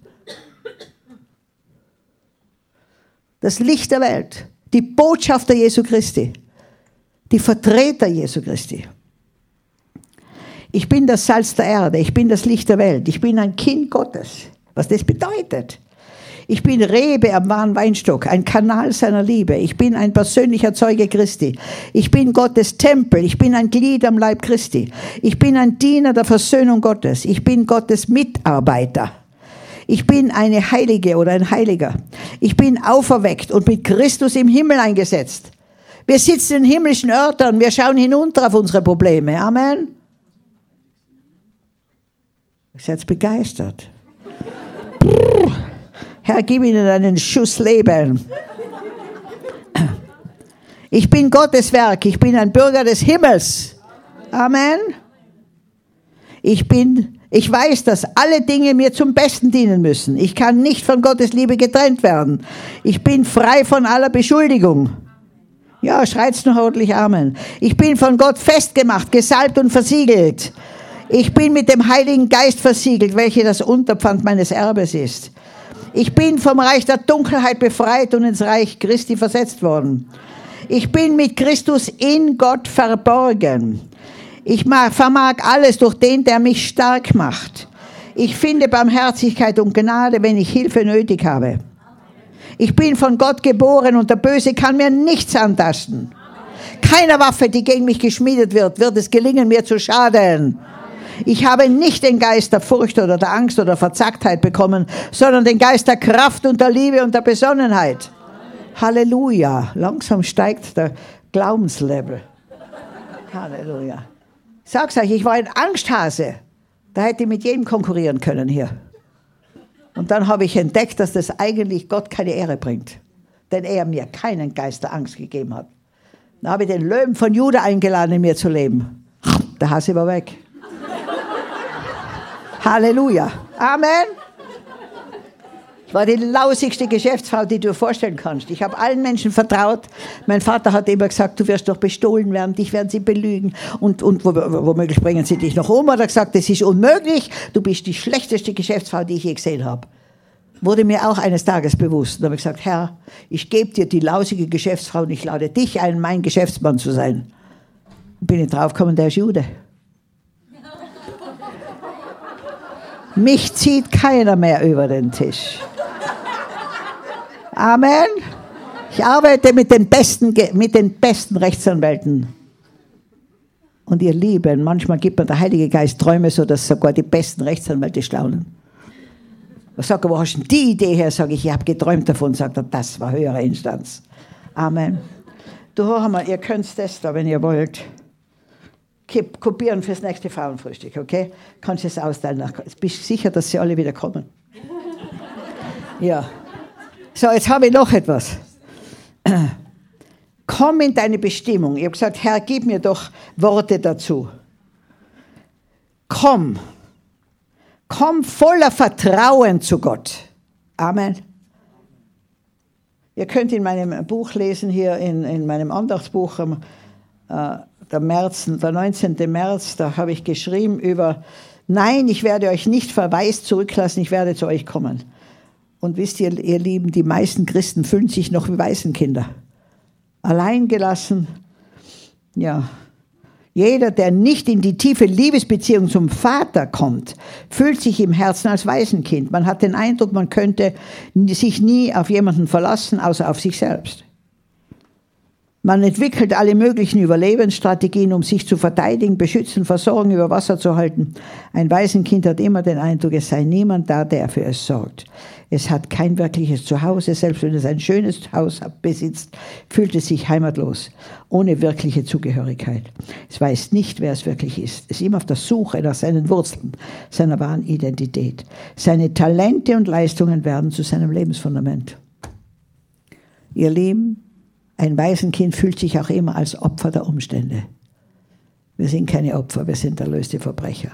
Das Licht der Welt, die Botschafter Jesu Christi, die Vertreter Jesu Christi. Ich bin das Salz der Erde, ich bin das Licht der Welt, ich bin ein Kind Gottes. Was das bedeutet? Ich bin Rebe am wahren Weinstock, ein Kanal seiner Liebe. Ich bin ein persönlicher Zeuge Christi. Ich bin Gottes Tempel, ich bin ein Glied am Leib Christi. Ich bin ein Diener der Versöhnung Gottes. Ich bin Gottes Mitarbeiter. Ich bin eine Heilige oder ein Heiliger. Ich bin auferweckt und mit Christus im Himmel eingesetzt. Wir sitzen in himmlischen Örtern, wir schauen hinunter auf unsere Probleme. Amen. Ihr seid begeistert. Herr, gib ihnen einen Schuss Leben. Ich bin Gottes Werk, ich bin ein Bürger des Himmels. Amen. Ich bin, ich weiß, dass alle Dinge mir zum Besten dienen müssen. Ich kann nicht von Gottes Liebe getrennt werden. Ich bin frei von aller Beschuldigung. Ja, schreit's noch ordentlich Amen. Ich bin von Gott festgemacht, gesalbt und versiegelt. Ich bin mit dem Heiligen Geist versiegelt, welcher das Unterpfand meines Erbes ist. Ich bin vom Reich der Dunkelheit befreit und ins Reich Christi versetzt worden. Ich bin mit Christus in Gott verborgen. Ich vermag alles durch den, der mich stark macht. Ich finde Barmherzigkeit und Gnade, wenn ich Hilfe nötig habe. Ich bin von Gott geboren und der Böse kann mir nichts antasten. Keiner Waffe, die gegen mich geschmiedet wird, wird es gelingen, mir zu schaden. Ich habe nicht den Geist der Furcht oder der Angst oder Verzagtheit bekommen, sondern den Geist der Kraft und der Liebe und der Besonnenheit. Halleluja. Langsam steigt der Glaubenslevel. Halleluja. Ich sag's euch, ich war ein Angsthase. Da hätte ich mit jedem konkurrieren können hier. Und dann habe ich entdeckt, dass das eigentlich Gott keine Ehre bringt. Denn er mir keinen Geist der Angst gegeben hat. Dann habe ich den Löwen von Juda eingeladen, in mir zu leben. Der Hase war weg. Halleluja. Amen. Ich war die lausigste Geschäftsfrau, die du dir vorstellen kannst. Ich habe allen Menschen vertraut. Mein Vater hat immer gesagt, du wirst doch bestohlen werden, dich werden sie belügen. Und, und womöglich bringen sie dich noch um. Hat er gesagt, das ist unmöglich. Du bist die schlechteste Geschäftsfrau, die ich je gesehen habe. Wurde mir auch eines Tages bewusst. Und habe ich gesagt, Herr, ich gebe dir die lausige Geschäftsfrau und ich lade dich ein, mein Geschäftsmann zu sein. Und bin ich draufgekommen, der ist Jude. Mich zieht keiner mehr über den Tisch. Amen. Ich arbeite mit den besten, mit den besten Rechtsanwälten. Und ihr Lieben, manchmal gibt mir der Heilige Geist Träume, so dass sogar die besten Rechtsanwälte staunen. Ich sage, wo hast du denn die Idee her? Sage ich, ich habe geträumt davon. Sagt er, das war höhere Instanz. Amen. Du, hör mal, ihr könnt das da, wenn ihr wollt. Kopieren fürs nächste Frauenfrühstück, okay? Kannst du es austeilen? Bist du sicher, dass sie alle wieder kommen? Ja. So, jetzt habe ich noch etwas. Komm in deine Bestimmung. Ich habe gesagt, Herr, gib mir doch Worte dazu. Komm. Komm voller Vertrauen zu Gott. Amen. Ihr könnt in meinem Buch lesen, hier in, in meinem Andachtsbuch, äh, der, März, der neunzehnten März, da habe ich geschrieben über, nein, ich werde euch nicht verwaist zurücklassen, ich werde zu euch kommen. Und wisst ihr, ihr Lieben, die meisten Christen fühlen sich noch wie Waisenkinder. Alleingelassen, ja. Jeder, der nicht in die tiefe Liebesbeziehung zum Vater kommt, fühlt sich im Herzen als Waisenkind. Man hat den Eindruck, man könnte sich nie auf jemanden verlassen, außer auf sich selbst. Man entwickelt alle möglichen Überlebensstrategien, um sich zu verteidigen, beschützen, versorgen, über Wasser zu halten. Ein Waisenkind hat immer den Eindruck, es sei niemand da, der für es sorgt. Es hat kein wirkliches Zuhause, selbst wenn es ein schönes Haus besitzt, fühlt es sich heimatlos, ohne wirkliche Zugehörigkeit. Es weiß nicht, wer es wirklich ist. Es ist immer auf der Suche nach seinen Wurzeln, seiner wahren Identität. Seine Talente und Leistungen werden zu seinem Lebensfundament. Ihr Lieben, ein Waisenkind fühlt sich auch immer als Opfer der Umstände. Wir sind keine Opfer, wir sind erlöste Verbrecher.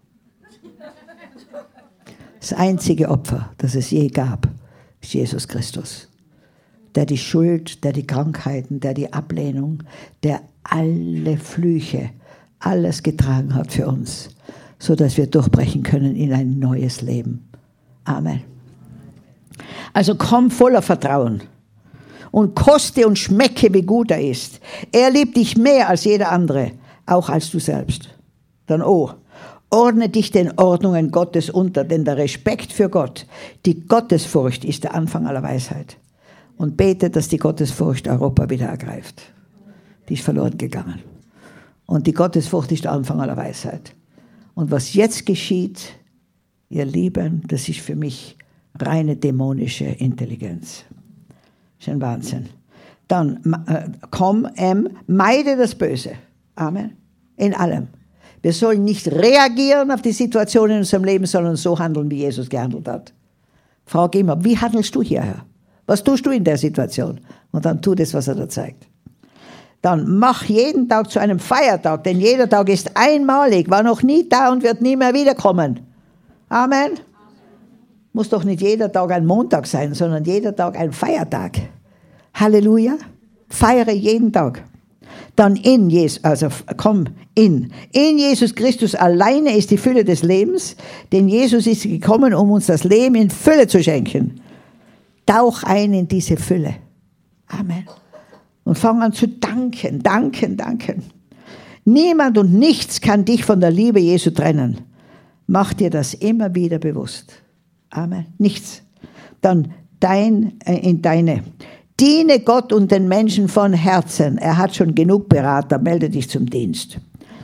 Das einzige Opfer, das es je gab, ist Jesus Christus. Der die Schuld, der die Krankheiten, der die Ablehnung, der alle Flüche, alles getragen hat für uns, sodass wir durchbrechen können in ein neues Leben. Amen. Also komm voller Vertrauen und koste und schmecke, wie gut er ist. Er liebt dich mehr als jeder andere, auch als du selbst. Dann oh, ordne dich den Ordnungen Gottes unter, denn der Respekt für Gott, die Gottesfurcht ist der Anfang aller Weisheit. Und bete, dass die Gottesfurcht Europa wieder ergreift. Die ist verloren gegangen. Und die Gottesfurcht ist der Anfang aller Weisheit. Und was jetzt geschieht, ihr Lieben, das ist für mich reine dämonische Intelligenz. Das ist ein Wahnsinn. Dann äh, komm, M, meide das Böse. Amen. In allem. Wir sollen nicht reagieren auf die Situation in unserem Leben, sondern so handeln, wie Jesus gehandelt hat. Frag immer, wie handelst du hierher? Was tust du in der Situation? Und dann tu das, was er da zeigt. Dann mach jeden Tag zu einem Feiertag, denn jeder Tag ist einmalig, war noch nie da und wird nie mehr wiederkommen. Amen. Muss doch nicht jeder Tag ein Montag sein, sondern jeder Tag ein Feiertag. Halleluja. Feiere jeden Tag. Dann in Jesus, also komm, in. In Jesus Christus alleine ist die Fülle des Lebens, denn Jesus ist gekommen, um uns das Leben in Fülle zu schenken. Tauch ein in diese Fülle. Amen. Und fang an zu danken, danken, danken. Niemand und nichts kann dich von der Liebe Jesu trennen. Mach dir das immer wieder bewusst. Amen. Nichts. Dann dein, äh, in deine. Diene Gott und den Menschen von Herzen. Er hat schon genug Berater, melde dich zum Dienst.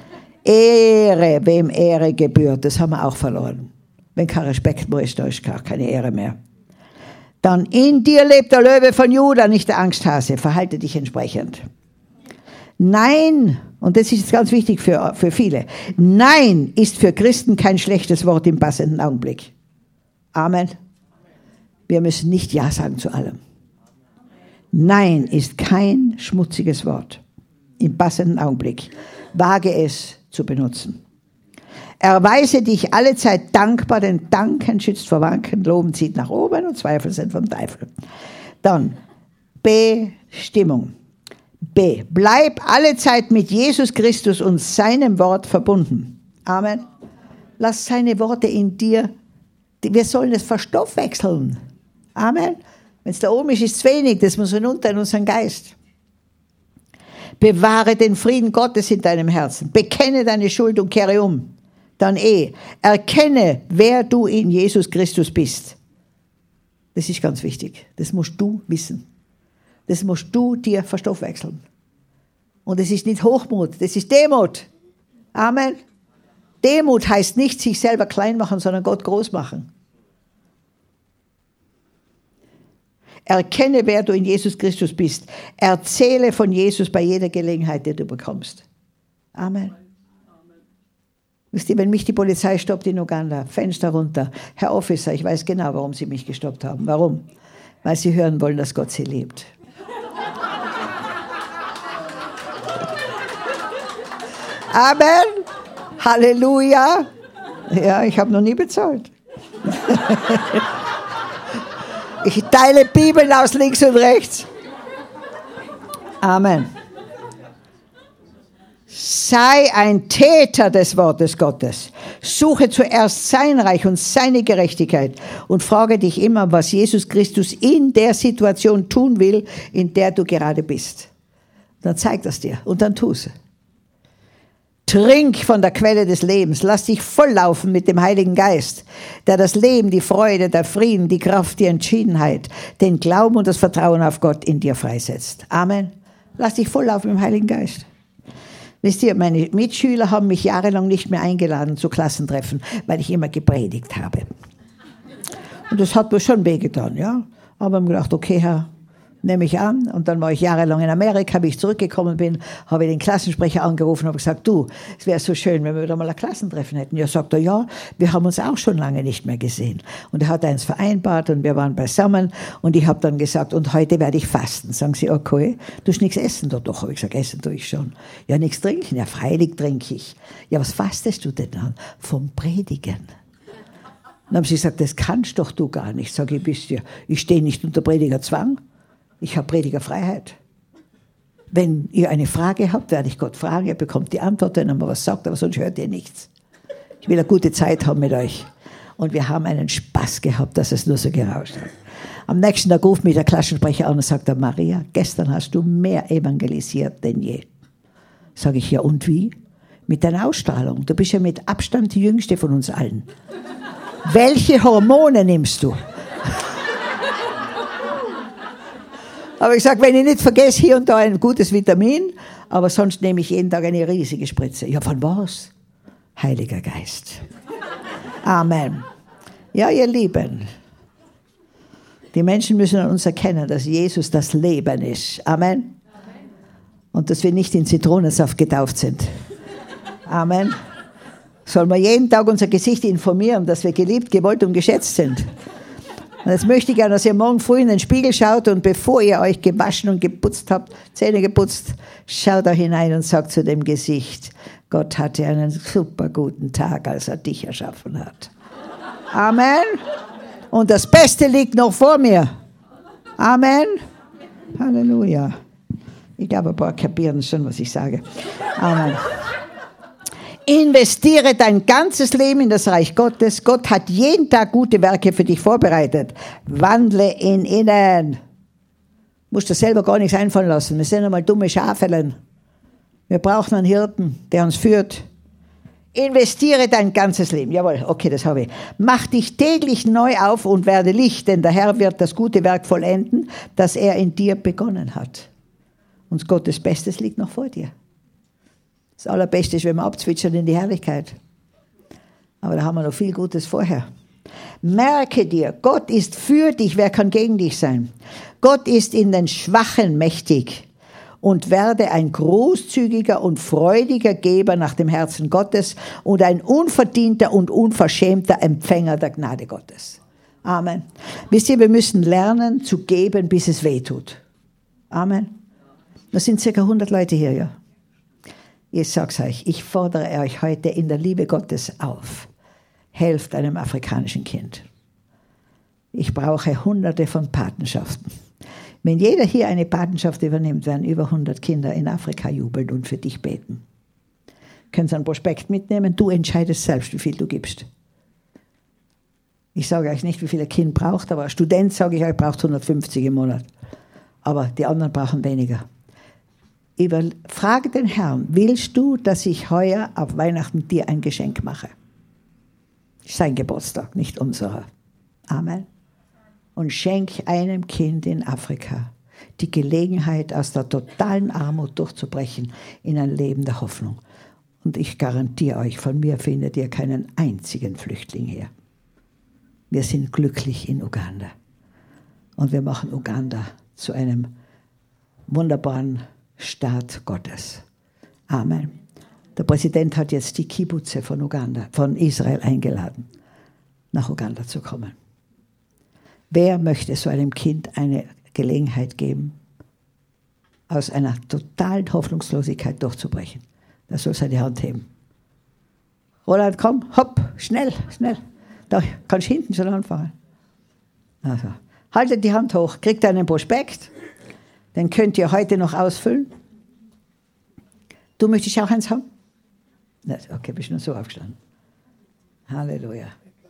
Ehre, wem Ehre gebührt, das haben wir auch verloren. Wenn kein Respekt mehr ist, da ist gar keine Ehre mehr. Dann in dir lebt der Löwe von Juda, nicht der Angsthase. Verhalte dich entsprechend. Nein, und das ist ganz wichtig für, für viele, Nein ist für Christen kein schlechtes Wort im passenden Augenblick. Amen. Wir müssen nicht Ja sagen zu allem. Nein ist kein schmutziges Wort im passenden Augenblick. Wage es zu benutzen. Erweise dich allezeit dankbar, denn Danken schützt vor Wanken, Loben zieht nach oben und Zweifel sind vom Teufel. Dann Bestimmung. B. Bleib allezeit mit Jesus Christus und seinem Wort verbunden. Amen. Lass seine Worte in dir, wir sollen es verstoffwechseln. Amen. Wenn es da oben ist, ist es wenig, das muss hinunter in unseren Geist. Bewahre den Frieden Gottes in deinem Herzen. Bekenne deine Schuld und kehre um. Dann E. Erkenne, wer du in Jesus Christus bist. Das ist ganz wichtig. Das musst du wissen. Das musst du dir verstoffwechseln. Und es ist nicht Hochmut, das ist Demut. Amen. Demut heißt nicht sich selber klein machen, sondern Gott groß machen. Erkenne, wer du in Jesus Christus bist. Erzähle von Jesus bei jeder Gelegenheit, die du bekommst. Amen. Wisst ihr, wenn mich die Polizei stoppt in Uganda, Fenster runter, Herr Officer, ich weiß genau, warum sie mich gestoppt haben. Warum? Weil sie hören wollen, dass Gott sie liebt. Amen. Halleluja. Ja, ich habe noch nie bezahlt. Ich teile Bibeln aus links und rechts. Amen. Sei ein Täter des Wortes Gottes. Suche zuerst sein Reich und seine Gerechtigkeit und frage dich immer, was Jesus Christus in der Situation tun will, in der du gerade bist. Dann zeigt das dir und dann tu es. Trink von der Quelle des Lebens. Lass dich volllaufen mit dem Heiligen Geist, der das Leben, die Freude, der Frieden, die Kraft, die Entschiedenheit, den Glauben und das Vertrauen auf Gott in dir freisetzt. Amen. Lass dich volllaufen mit dem Heiligen Geist. Wisst ihr, meine Mitschüler haben mich jahrelang nicht mehr eingeladen zu Klassentreffen, weil ich immer gepredigt habe. Und das hat mir schon wehgetan, ja. Aber ich habe gedacht, okay, Herr, nehme ich an. Und dann war ich jahrelang in Amerika, wie ich zurückgekommen bin, habe ich den Klassensprecher angerufen und habe gesagt, du, es wäre so schön, wenn wir wieder mal ein Klassentreffen hätten. Ja, sagt er, ja, wir haben uns auch schon lange nicht mehr gesehen. Und er hat eins vereinbart und wir waren beisammen und ich habe dann gesagt, und heute werde ich fasten. Sagen sie, okay, du hast nichts essen? Doch, doch, habe ich gesagt, essen tue ich schon. Ja, nichts trinken? Ja, freilich trinke ich. Ja, was fastest du denn dann? Vom Predigen. Dann haben sie gesagt, das kannst doch du gar nicht. Sag ich, wisst ihr, ich stehe nicht unter Predigerzwang. Ich habe Predigerfreiheit. Wenn ihr eine Frage habt, werde ich Gott fragen, ihr bekommt die Antwort, wenn er mir was sagt, aber sonst hört ihr nichts. Ich will eine gute Zeit haben mit euch. Und wir haben einen Spaß gehabt, dass es nur so gerauscht hat. Am nächsten Tag ruft mich der Klassensprecher an und sagt, er, Maria, gestern hast du mehr evangelisiert denn je. Sage ich, ja und wie? Mit deiner Ausstrahlung. Du bist ja mit Abstand die Jüngste von uns allen. Welche Hormone nimmst du? Aber ich sage, wenn ich nicht vergesse, hier und da ein gutes Vitamin, aber sonst nehme ich jeden Tag eine riesige Spritze. Ja, von was? Heiliger Geist. Amen. Ja, ihr Lieben. Die Menschen müssen an uns erkennen, dass Jesus das Leben ist. Amen. Und dass wir nicht in Zitronensaft getauft sind. Amen. Sollen wir jeden Tag unser Gesicht informieren, dass wir geliebt, gewollt und geschätzt sind. Und jetzt möchte ich gerne, dass ihr morgen früh in den Spiegel schaut und bevor ihr euch gewaschen und geputzt habt, Zähne geputzt, schaut da hinein und sagt zu dem Gesicht, Gott hatte einen super guten Tag, als er dich erschaffen hat. Amen. Und das Beste liegt noch vor mir. Amen. Halleluja. Ich glaube, ein paar kapieren schon, was ich sage. Amen. Investiere dein ganzes Leben in das Reich Gottes. Gott hat jeden Tag gute Werke für dich vorbereitet. Wandle in ihnen. Du musst dir selber gar nichts einfallen lassen. Wir sind einmal dumme Schafelen. Wir brauchen einen Hirten, der uns führt. Investiere dein ganzes Leben. Jawohl, okay, das habe ich. Mach dich täglich neu auf und werde Licht, denn der Herr wird das gute Werk vollenden, das er in dir begonnen hat. Und Gottes Bestes liegt noch vor dir. Das Allerbeste ist, wenn wir abzwitschern in die Herrlichkeit. Aber da haben wir noch viel Gutes vorher. Merke dir, Gott ist für dich, wer kann gegen dich sein? Gott ist in den Schwachen mächtig und werde ein großzügiger und freudiger Geber nach dem Herzen Gottes und ein unverdienter und unverschämter Empfänger der Gnade Gottes. Amen. Wisst ihr, wir müssen lernen zu geben, bis es weh tut. Amen. Das sind circa hundert Leute hier, ja. Ich sag's euch, ich fordere euch heute in der Liebe Gottes auf. Helft einem afrikanischen Kind. Ich brauche hunderte von Patenschaften. Wenn jeder hier eine Patenschaft übernimmt, werden über hundert Kinder in Afrika jubeln und für dich beten. Können Sie einen Prospekt mitnehmen? Du entscheidest selbst, wie viel du gibst. Ich sage euch nicht, wie viel ein Kind braucht, aber ein Student, sage ich euch, braucht hundertfünfzig im Monat. Aber die anderen brauchen weniger. Über, frage den Herrn, willst du, dass ich heuer auf Weihnachten dir ein Geschenk mache? Sein Geburtstag, nicht unserer. Amen. Und schenk einem Kind in Afrika die Gelegenheit, aus der totalen Armut durchzubrechen in ein Leben der Hoffnung. Und ich garantiere euch, von mir findet ihr keinen einzigen Flüchtling hier. Wir sind glücklich in Uganda. Und wir machen Uganda zu einem wunderbaren Staat Gottes. Amen. Der Präsident hat jetzt die Kibbutze von Uganda, von Israel eingeladen, nach Uganda zu kommen. Wer möchte so einem Kind eine Gelegenheit geben, aus einer totalen Hoffnungslosigkeit durchzubrechen? Das soll seine Hand heben. Roland, komm, hopp, schnell, schnell. Da kannst du hinten schon anfangen. Also, haltet die Hand hoch, kriegt einen Prospekt. Den könnt ihr heute noch ausfüllen. Du möchtest auch eins haben? Okay, bist nur so aufgestanden. Halleluja.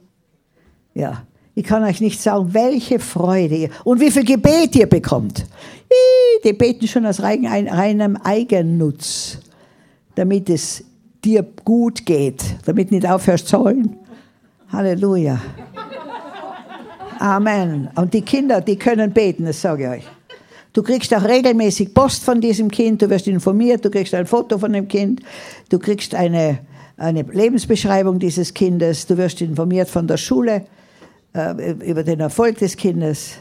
Ja, ich kann euch nicht sagen, welche Freude ihr und wie viel Gebet ihr bekommt. Die beten schon aus reinem Eigennutz, damit es dir gut geht, damit du nicht aufhörst zu heulen. Halleluja. Amen. Und die Kinder, die können beten, das sage ich euch. Du kriegst auch regelmäßig Post von diesem Kind, du wirst informiert, du kriegst ein Foto von dem Kind, du kriegst eine, eine Lebensbeschreibung dieses Kindes, du wirst informiert von der Schule äh, über den Erfolg des Kindes.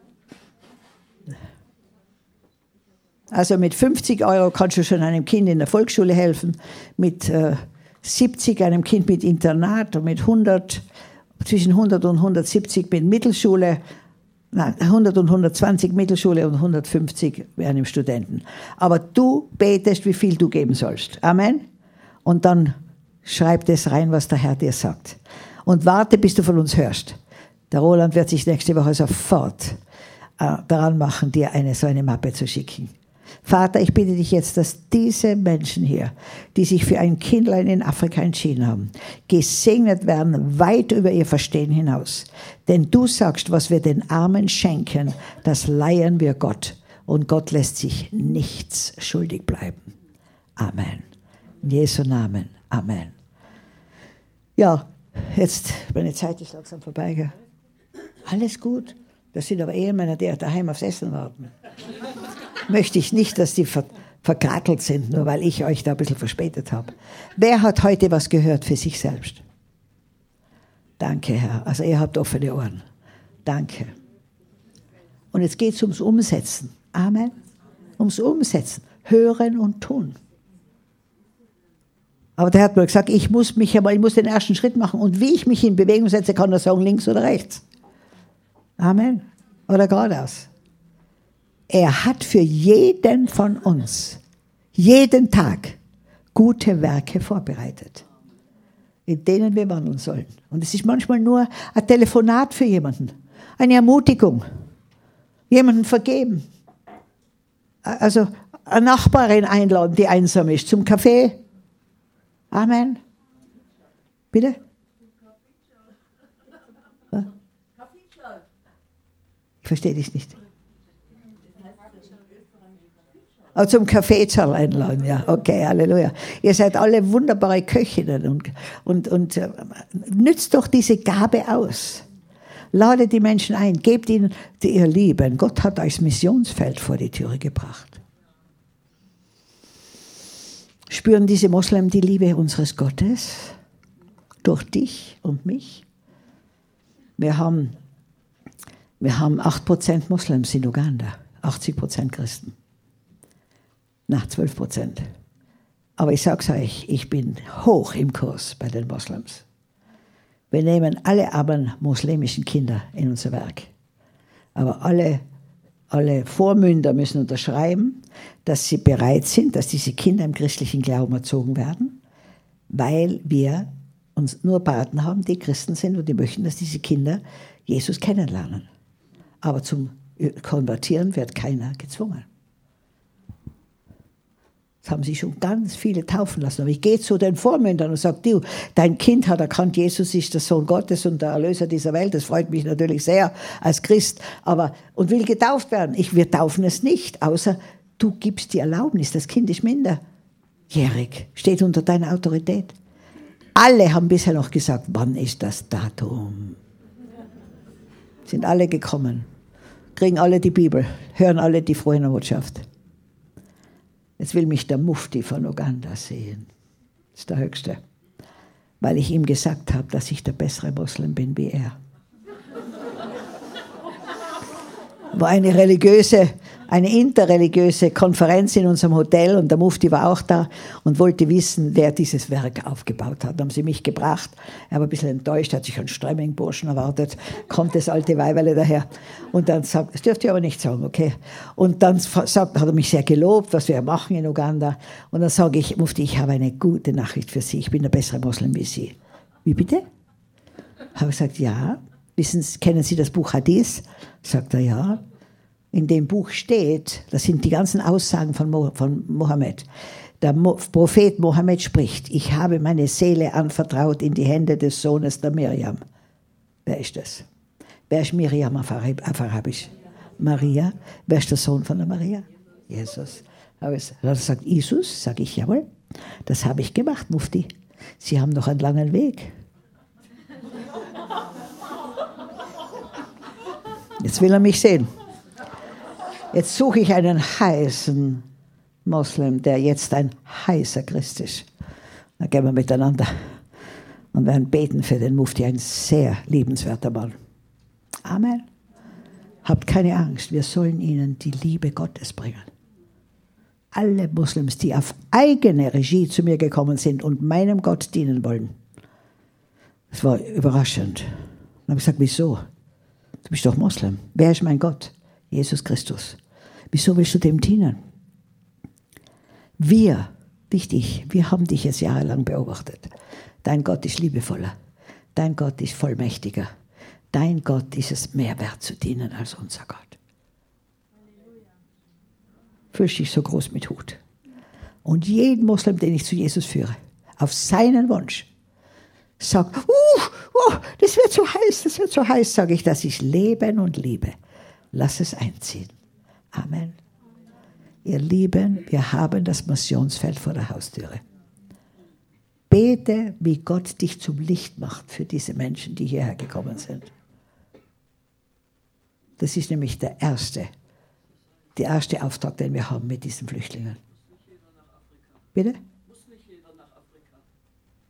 Also mit fünfzig Euro kannst du schon einem Kind in der Volksschule helfen, mit äh, siebzig einem Kind mit Internat und mit hundert, zwischen hundert und hundertsiebzig mit Mittelschule. Nein, hundert und hundertzwanzig Mittelschule und hundertfünfzig einem Studenten. Aber du betest, wie viel du geben sollst. Amen. Und dann schreib das rein, was der Herr dir sagt. Und warte, bis du von uns hörst. Der Roland wird sich nächste Woche sofort äh, daran machen, dir eine so eine Mappe zu schicken. Vater, ich bitte dich jetzt, dass diese Menschen hier, die sich für ein Kindlein in Afrika entschieden haben, gesegnet werden, weit über ihr Verstehen hinaus. Denn du sagst, was wir den Armen schenken, das leihen wir Gott. Und Gott lässt sich nichts schuldig bleiben. Amen. In Jesu Namen. Amen. Ja, jetzt, meine Zeit ist langsam vorbei. Gell? Alles gut. Das sind aber Ehemänner, die daheim aufs Essen warten. Möchte ich nicht, dass die ver- verkratelt sind, nur weil ich euch da ein bisschen verspätet habe. Wer hat heute was gehört für sich selbst? Danke, Herr. Also ihr habt offene Ohren. Danke. Und jetzt geht es ums Umsetzen. Amen. Ums Umsetzen. Hören und tun. Aber der hat mir gesagt, ich muss mich aber, ich muss den ersten Schritt machen. Und wie ich mich in Bewegung setze, kann er sagen, links oder rechts. Amen. Oder geradeaus. Er hat für jeden von uns, jeden Tag, gute Werke vorbereitet, in denen wir wandeln sollen. Und es ist manchmal nur ein Telefonat für jemanden, eine Ermutigung, jemanden vergeben. Also eine Nachbarin einladen, die einsam ist, zum Kaffee. Amen. Bitte? Ich verstehe dich nicht. Oh, zum Kaffeezahl einladen, ja, okay, Halleluja. Ihr seid alle wunderbare Köchinnen und, und, und äh, nützt doch diese Gabe aus. Ladet die Menschen ein, gebt ihnen die, ihr Lieben. Gott hat euch das Missionsfeld vor die Türe gebracht. Spüren diese Moslem die Liebe unseres Gottes durch dich und mich? Wir haben, wir haben acht Prozent Moslems in Uganda, achtzig Prozent Christen. Na, zwölf Prozent. Aber ich sage es euch, ich bin hoch im Kurs bei den Moslems. Wir nehmen alle aber muslimischen Kinder in unser Werk. Aber alle, alle Vormünder müssen unterschreiben, dass sie bereit sind, dass diese Kinder im christlichen Glauben erzogen werden, weil wir uns nur Paten haben, die Christen sind und die möchten, dass diese Kinder Jesus kennenlernen. Aber zum Konvertieren wird keiner gezwungen. Das haben sich schon ganz viele taufen lassen. Aber ich gehe zu den Vormündern und sage, du, dein Kind hat erkannt, Jesus ist der Sohn Gottes und der Erlöser dieser Welt. Das freut mich natürlich sehr als Christ. Aber, und will getauft werden. Ich, wir taufen es nicht, außer du gibst die Erlaubnis. Das Kind ist minderjährig, steht unter deiner Autorität. Alle haben bisher noch gesagt, wann ist das Datum? Sind alle gekommen, kriegen alle die Bibel, hören alle die frohe Botschaft. Jetzt will mich der Mufti von Uganda sehen. Das ist der Höchste. Weil ich ihm gesagt habe, dass ich der bessere Moslem bin wie er. War eine religiöse, eine interreligiöse Konferenz in unserem Hotel und der Mufti war auch da und wollte wissen, wer dieses Werk aufgebaut hat. Dann haben sie mich gebracht. Er war ein bisschen enttäuscht, hat sich einen Strömming-Burschen erwartet, kommt das alte Weiberle daher. Und dann sagt, das dürft ihr aber nicht sagen, okay. Und dann sagt, hat er mich sehr gelobt, was wir machen in Uganda. Und dann sage ich, Mufti, ich habe eine gute Nachricht für Sie. Ich bin der bessere Moslem wie Sie. Wie bitte? Habe ich gesagt, ja. Wissen Sie, kennen Sie das Buch Hadith? Sagt er, ja. In dem Buch steht, das sind die ganzen Aussagen von, Mo, von Mohammed. Der Mo, Prophet Mohammed spricht, ich habe meine Seele anvertraut in die Hände des Sohnes der Miriam. Wer ist das? Wer ist Miriam auf Arabisch? Maria. Wer ist der Sohn von der Maria? Jesus. Aber es, er sagt, Jesus, sage ich, jawohl, das habe ich gemacht, Mufti. Sie haben noch einen langen Weg. Jetzt will er mich sehen. Jetzt suche ich einen heißen Moslem, der jetzt ein heißer Christ ist. Dann gehen wir miteinander und werden beten für den Mufti, ein sehr liebenswerter Mann. Amen. Habt keine Angst, wir sollen ihnen die Liebe Gottes bringen. Alle Moslems, die auf eigene Regie zu mir gekommen sind und meinem Gott dienen wollen. Das war überraschend. Dann habe ich gesagt, wieso? Du bist doch Moslem. Wer ist mein Gott? Jesus Christus. Wieso willst du dem dienen? Wir, nicht ich, wir haben dich jetzt jahrelang beobachtet. Dein Gott ist liebevoller. Dein Gott ist vollmächtiger. Dein Gott ist es mehr wert zu dienen als unser Gott. Fühlst dich so groß mit Hut. Und jeden Moslem, den ich zu Jesus führe, auf seinen Wunsch, sagt, uh, uh, das wird so heiß, das wird so heiß, sage ich, das ist Leben und Liebe. Lass es einziehen. Amen. Ihr Lieben, wir haben das Missionsfeld vor der Haustüre. Bete, wie Gott dich zum Licht macht für diese Menschen, die hierher gekommen sind. Das ist nämlich der erste, der erste Auftrag, den wir haben mit diesen Flüchtlingen. Bitte? Muss nicht jeder nach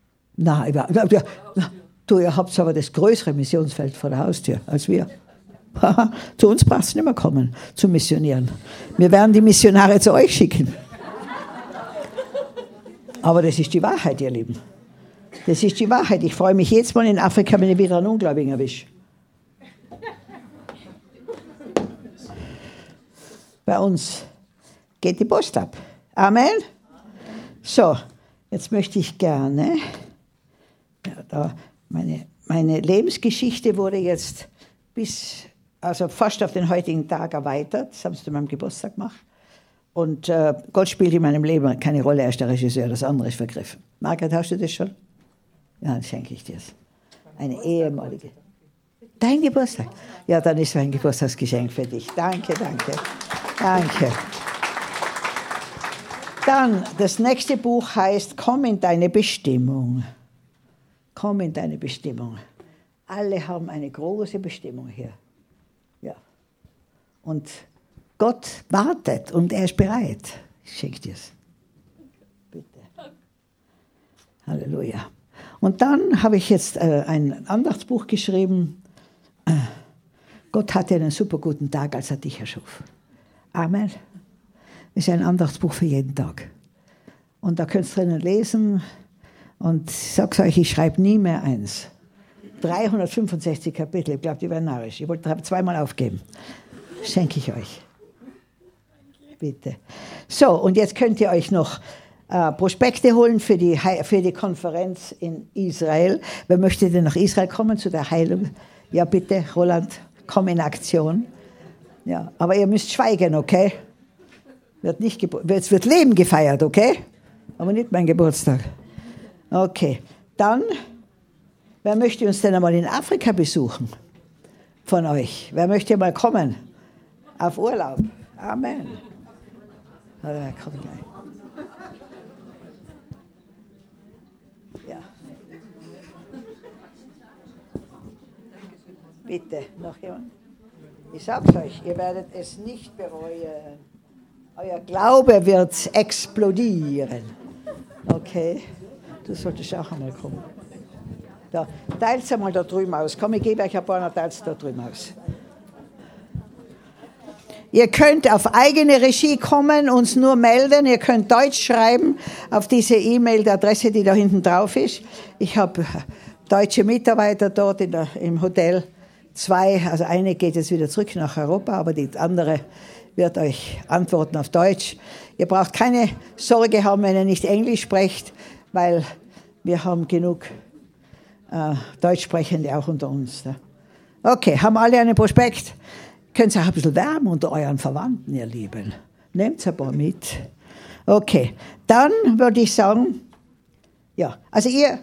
Afrika. Nein, du, ihr habt aber das größere Missionsfeld vor der Haustür als wir. Zu uns braucht es nicht mehr kommen, zu missionieren. Wir werden die Missionare zu euch schicken. Aber das ist die Wahrheit, ihr Lieben. Das ist die Wahrheit. Ich freue mich jedes Mal in Afrika, wenn ich wieder einen Ungläubigen erwische. Bei uns geht die Post ab. Amen. So, jetzt möchte ich gerne, ja, da meine, meine Lebensgeschichte wurde jetzt bis, also fast auf den heutigen Tag erweitert. Das haben sie zu meinem Geburtstag gemacht. Und äh, Gott spielt in meinem Leben keine Rolle, er ist der Regisseur, das andere ist vergriffen. Margret, hast du das schon? Ja, dann schenke ich dir es. Eine ehemalige. Dein Geburtstag? Ja, dann ist mein Geburtstagsgeschenk für dich. Danke, danke, danke. Dann, das nächste Buch heißt Komm in deine Bestimmung. Komm in deine Bestimmung. Alle haben eine große Bestimmung hier. Ja. Und Gott wartet und er ist bereit. Ich schenke dir es. Bitte. Halleluja. Und dann habe ich jetzt äh, ein Andachtsbuch geschrieben. Äh, Gott hatte einen super guten Tag, als er dich erschuf. Amen. Das ist ein Andachtsbuch für jeden Tag. Und da könnt ihr drinnen lesen. Und ich sage euch, ich schreibe nie mehr eins. dreihundertfünfundsechzig Kapitel, ich glaube, die werden narrisch. Ich wollte zweimal aufgeben. Schenke ich euch. Bitte. So, und jetzt könnt ihr euch noch äh, Prospekte holen für die, für die Konferenz in Israel. Wer möchte denn nach Israel kommen zu der Heilung? Ja, bitte, Roland, komm in Aktion. Ja, aber ihr müsst schweigen, okay? Wird nicht es wird Leben gefeiert, okay? Aber nicht mein Geburtstag. Okay, dann, wer möchte uns denn einmal in Afrika besuchen? Von euch. Wer möchte mal kommen? Auf Urlaub. Amen. Ja, komm gleich. Ja. Bitte, noch jemand? Ich sag's euch, ihr werdet es nicht bereuen. Euer Glaube wird explodieren. Okay, du solltest auch einmal kommen. Da, teilt einmal da drüben aus. Komm, ich gebe euch ein paar, teilt da drüben aus. Ihr könnt auf eigene Regie kommen, uns nur melden. Ihr könnt Deutsch schreiben auf diese E-Mail-Adresse, die da hinten drauf ist. Ich habe deutsche Mitarbeiter dort in der, im Hotel. Zwei, also eine geht jetzt wieder zurück nach Europa, aber die andere wird euch antworten auf Deutsch. Ihr braucht keine Sorge haben, wenn ihr nicht Englisch sprecht, weil wir haben genug äh, Deutschsprechende auch unter uns. Ne? Okay, haben alle einen Prospekt? Könnt ihr auch ein bisschen wärmen unter euren Verwandten, ihr Lieben. Nehmt ein paar mit. Okay, dann würde ich sagen, ja, also ihr,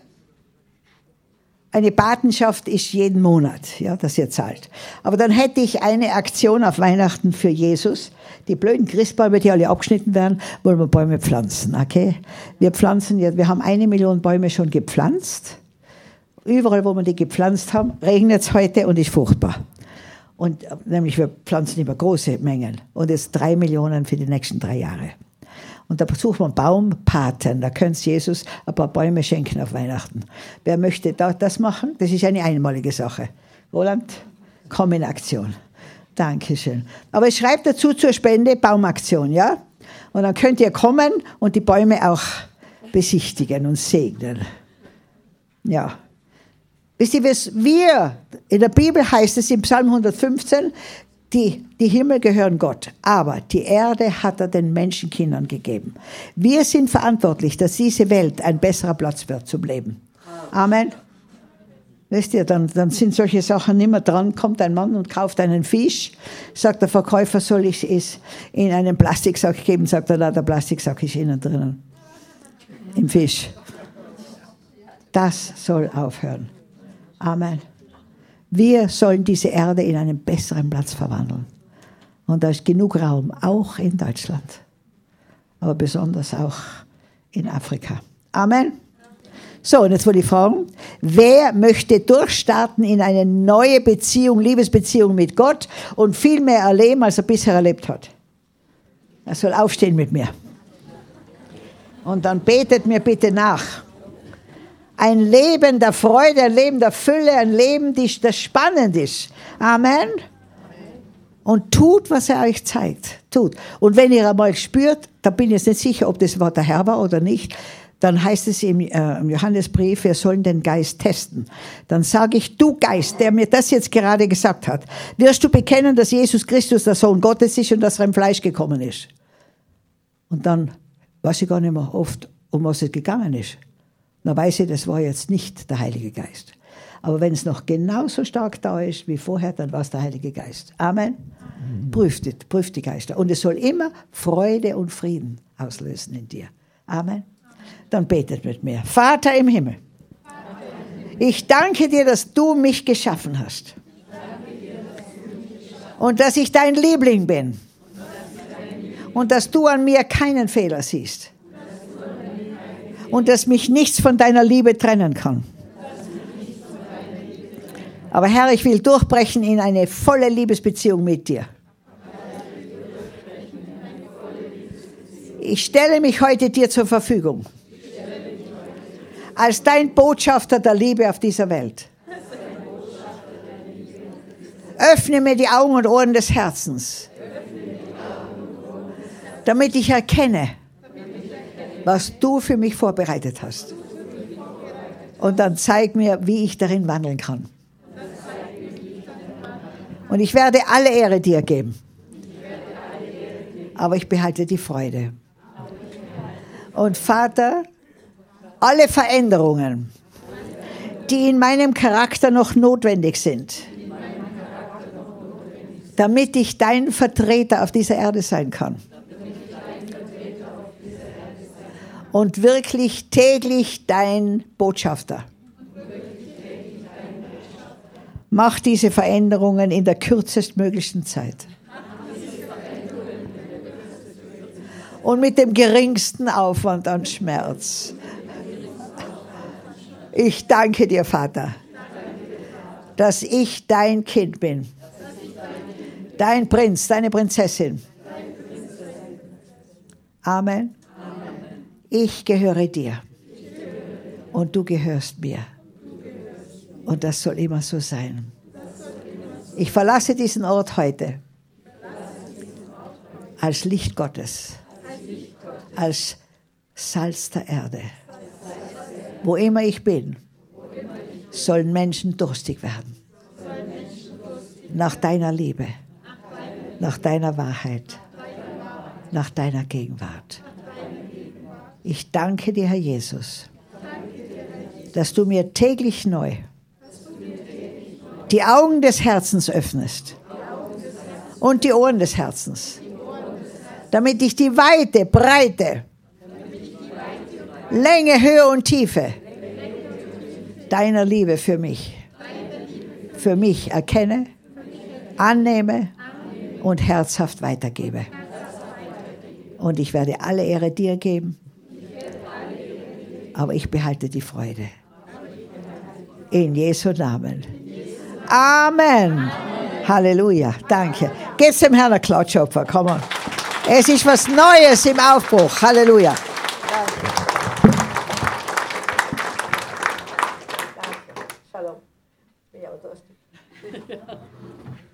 eine Patenschaft ist jeden Monat, ja, dass ihr zahlt. Aber dann hätte ich eine Aktion auf Weihnachten für Jesus. Die blöden Christbäume, die alle abgeschnitten werden, wollen wir Bäume pflanzen, okay? Wir pflanzen jetzt, wir haben eine Million Bäume schon gepflanzt. Überall, wo wir die gepflanzt haben, regnet es heute und ist furchtbar. Und nämlich wir pflanzen immer große Mengen. Und jetzt drei Millionen für die nächsten drei Jahre. Und da suchen wir Baumpaten. Da könnt ihr Jesus ein paar Bäume schenken auf Weihnachten. Wer möchte das machen? Das ist eine einmalige Sache. Roland, komm in Aktion. Dankeschön. Aber schreibt dazu zur Spende Baumaktion, ja? Und dann könnt ihr kommen und die Bäume auch besichtigen und segnen. Ja. Wisst ihr, was wir, in der Bibel heißt es im Psalm hundertfünfzehn, die, die Himmel gehören Gott, aber die Erde hat er den Menschenkindern gegeben. Wir sind verantwortlich, dass diese Welt ein besserer Platz wird zum Leben. Amen. Wisst ihr, dann, dann sind solche Sachen nicht mehr dran. Kommt ein Mann und kauft einen Fisch, sagt der Verkäufer, soll ich es in einen Plastiksack geben? Sagt er, na, der Plastiksack ist innen drinnen. Im Fisch. Das soll aufhören. Amen. Wir sollen diese Erde in einen besseren Platz verwandeln. Und da ist genug Raum, auch in Deutschland. Aber besonders auch in Afrika. Amen. So, und jetzt wollte ich fragen, wer möchte durchstarten in eine neue Beziehung, Liebesbeziehung mit Gott und viel mehr erleben, als er bisher erlebt hat? Er soll aufstehen mit mir. Und dann betet mir bitte nach. Ein Leben der Freude, ein Leben der Fülle, ein Leben, das spannend ist. Amen. Und tut, was er euch zeigt. Tut. Und wenn ihr einmal spürt, da bin ich jetzt nicht sicher, ob das Wort der Herr war oder nicht, dann heißt es im, äh, im Johannesbrief, wir sollen den Geist testen. Dann sage ich, du Geist, der mir das jetzt gerade gesagt hat, wirst du bekennen, dass Jesus Christus der Sohn Gottes ist und dass er im Fleisch gekommen ist. Und dann weiß ich gar nicht mehr oft, um was es gegangen ist. Dann weiß ich, das war jetzt nicht der Heilige Geist. Aber wenn es noch genauso stark da ist wie vorher, dann war es der Heilige Geist. Amen. Mhm. Prüft, prüft die Geister. Und es soll immer Freude und Frieden auslösen in dir. Amen. Dann betet mit mir. Vater im Himmel, ich danke dir, dass du mich geschaffen hast. Und dass ich dein Liebling bin. Und dass du an mir keinen Fehler siehst. Und dass mich nichts von deiner Liebe trennen kann. Aber Herr, ich will durchbrechen in eine volle Liebesbeziehung mit dir. Ich stelle mich heute dir zur Verfügung. Als dein Botschafter der Liebe auf dieser Welt. Öffne mir die Augen und Ohren des Herzens, damit ich erkenne, was du für mich vorbereitet hast. Und dann zeig mir, wie ich darin wandeln kann. Und ich werde alle Ehre dir geben. Aber ich behalte die Freude. Und Vater, alle Veränderungen, die in meinem Charakter noch notwendig sind, damit ich dein Vertreter auf dieser Erde sein kann. Und wirklich täglich dein Botschafter. Mach diese Veränderungen in der kürzestmöglichen Zeit. Und mit dem geringsten Aufwand an Schmerz. Ich danke dir, Vater, dass ich dein Kind bin. Dein Prinz, deine Prinzessin. Amen. Ich gehöre dir. Und du gehörst mir. Und das soll immer so sein. Ich verlasse diesen Ort heute als Licht Gottes, als Salz der Erde. Wo immer ich bin, sollen Menschen durstig werden. Nach deiner Liebe, nach deiner Wahrheit, nach deiner Gegenwart. Ich danke dir, Herr Jesus, dass du mir täglich neu die Augen des Herzens öffnest und die Ohren des Herzens, damit ich die Weite, Breite, Länge, Höhe und Tiefe deiner Liebe für mich, für mich erkenne, annehme und herzhaft weitergebe. Und ich werde alle Ehre dir geben, aber ich behalte die Freude. In Jesu Namen. Amen. Amen. Halleluja. Danke. Geht's dem Herrn ein Klatschopfer. Komm on. Es ist was Neues im Aufbruch. Halleluja. Danke. Danke. Shalom. Ja,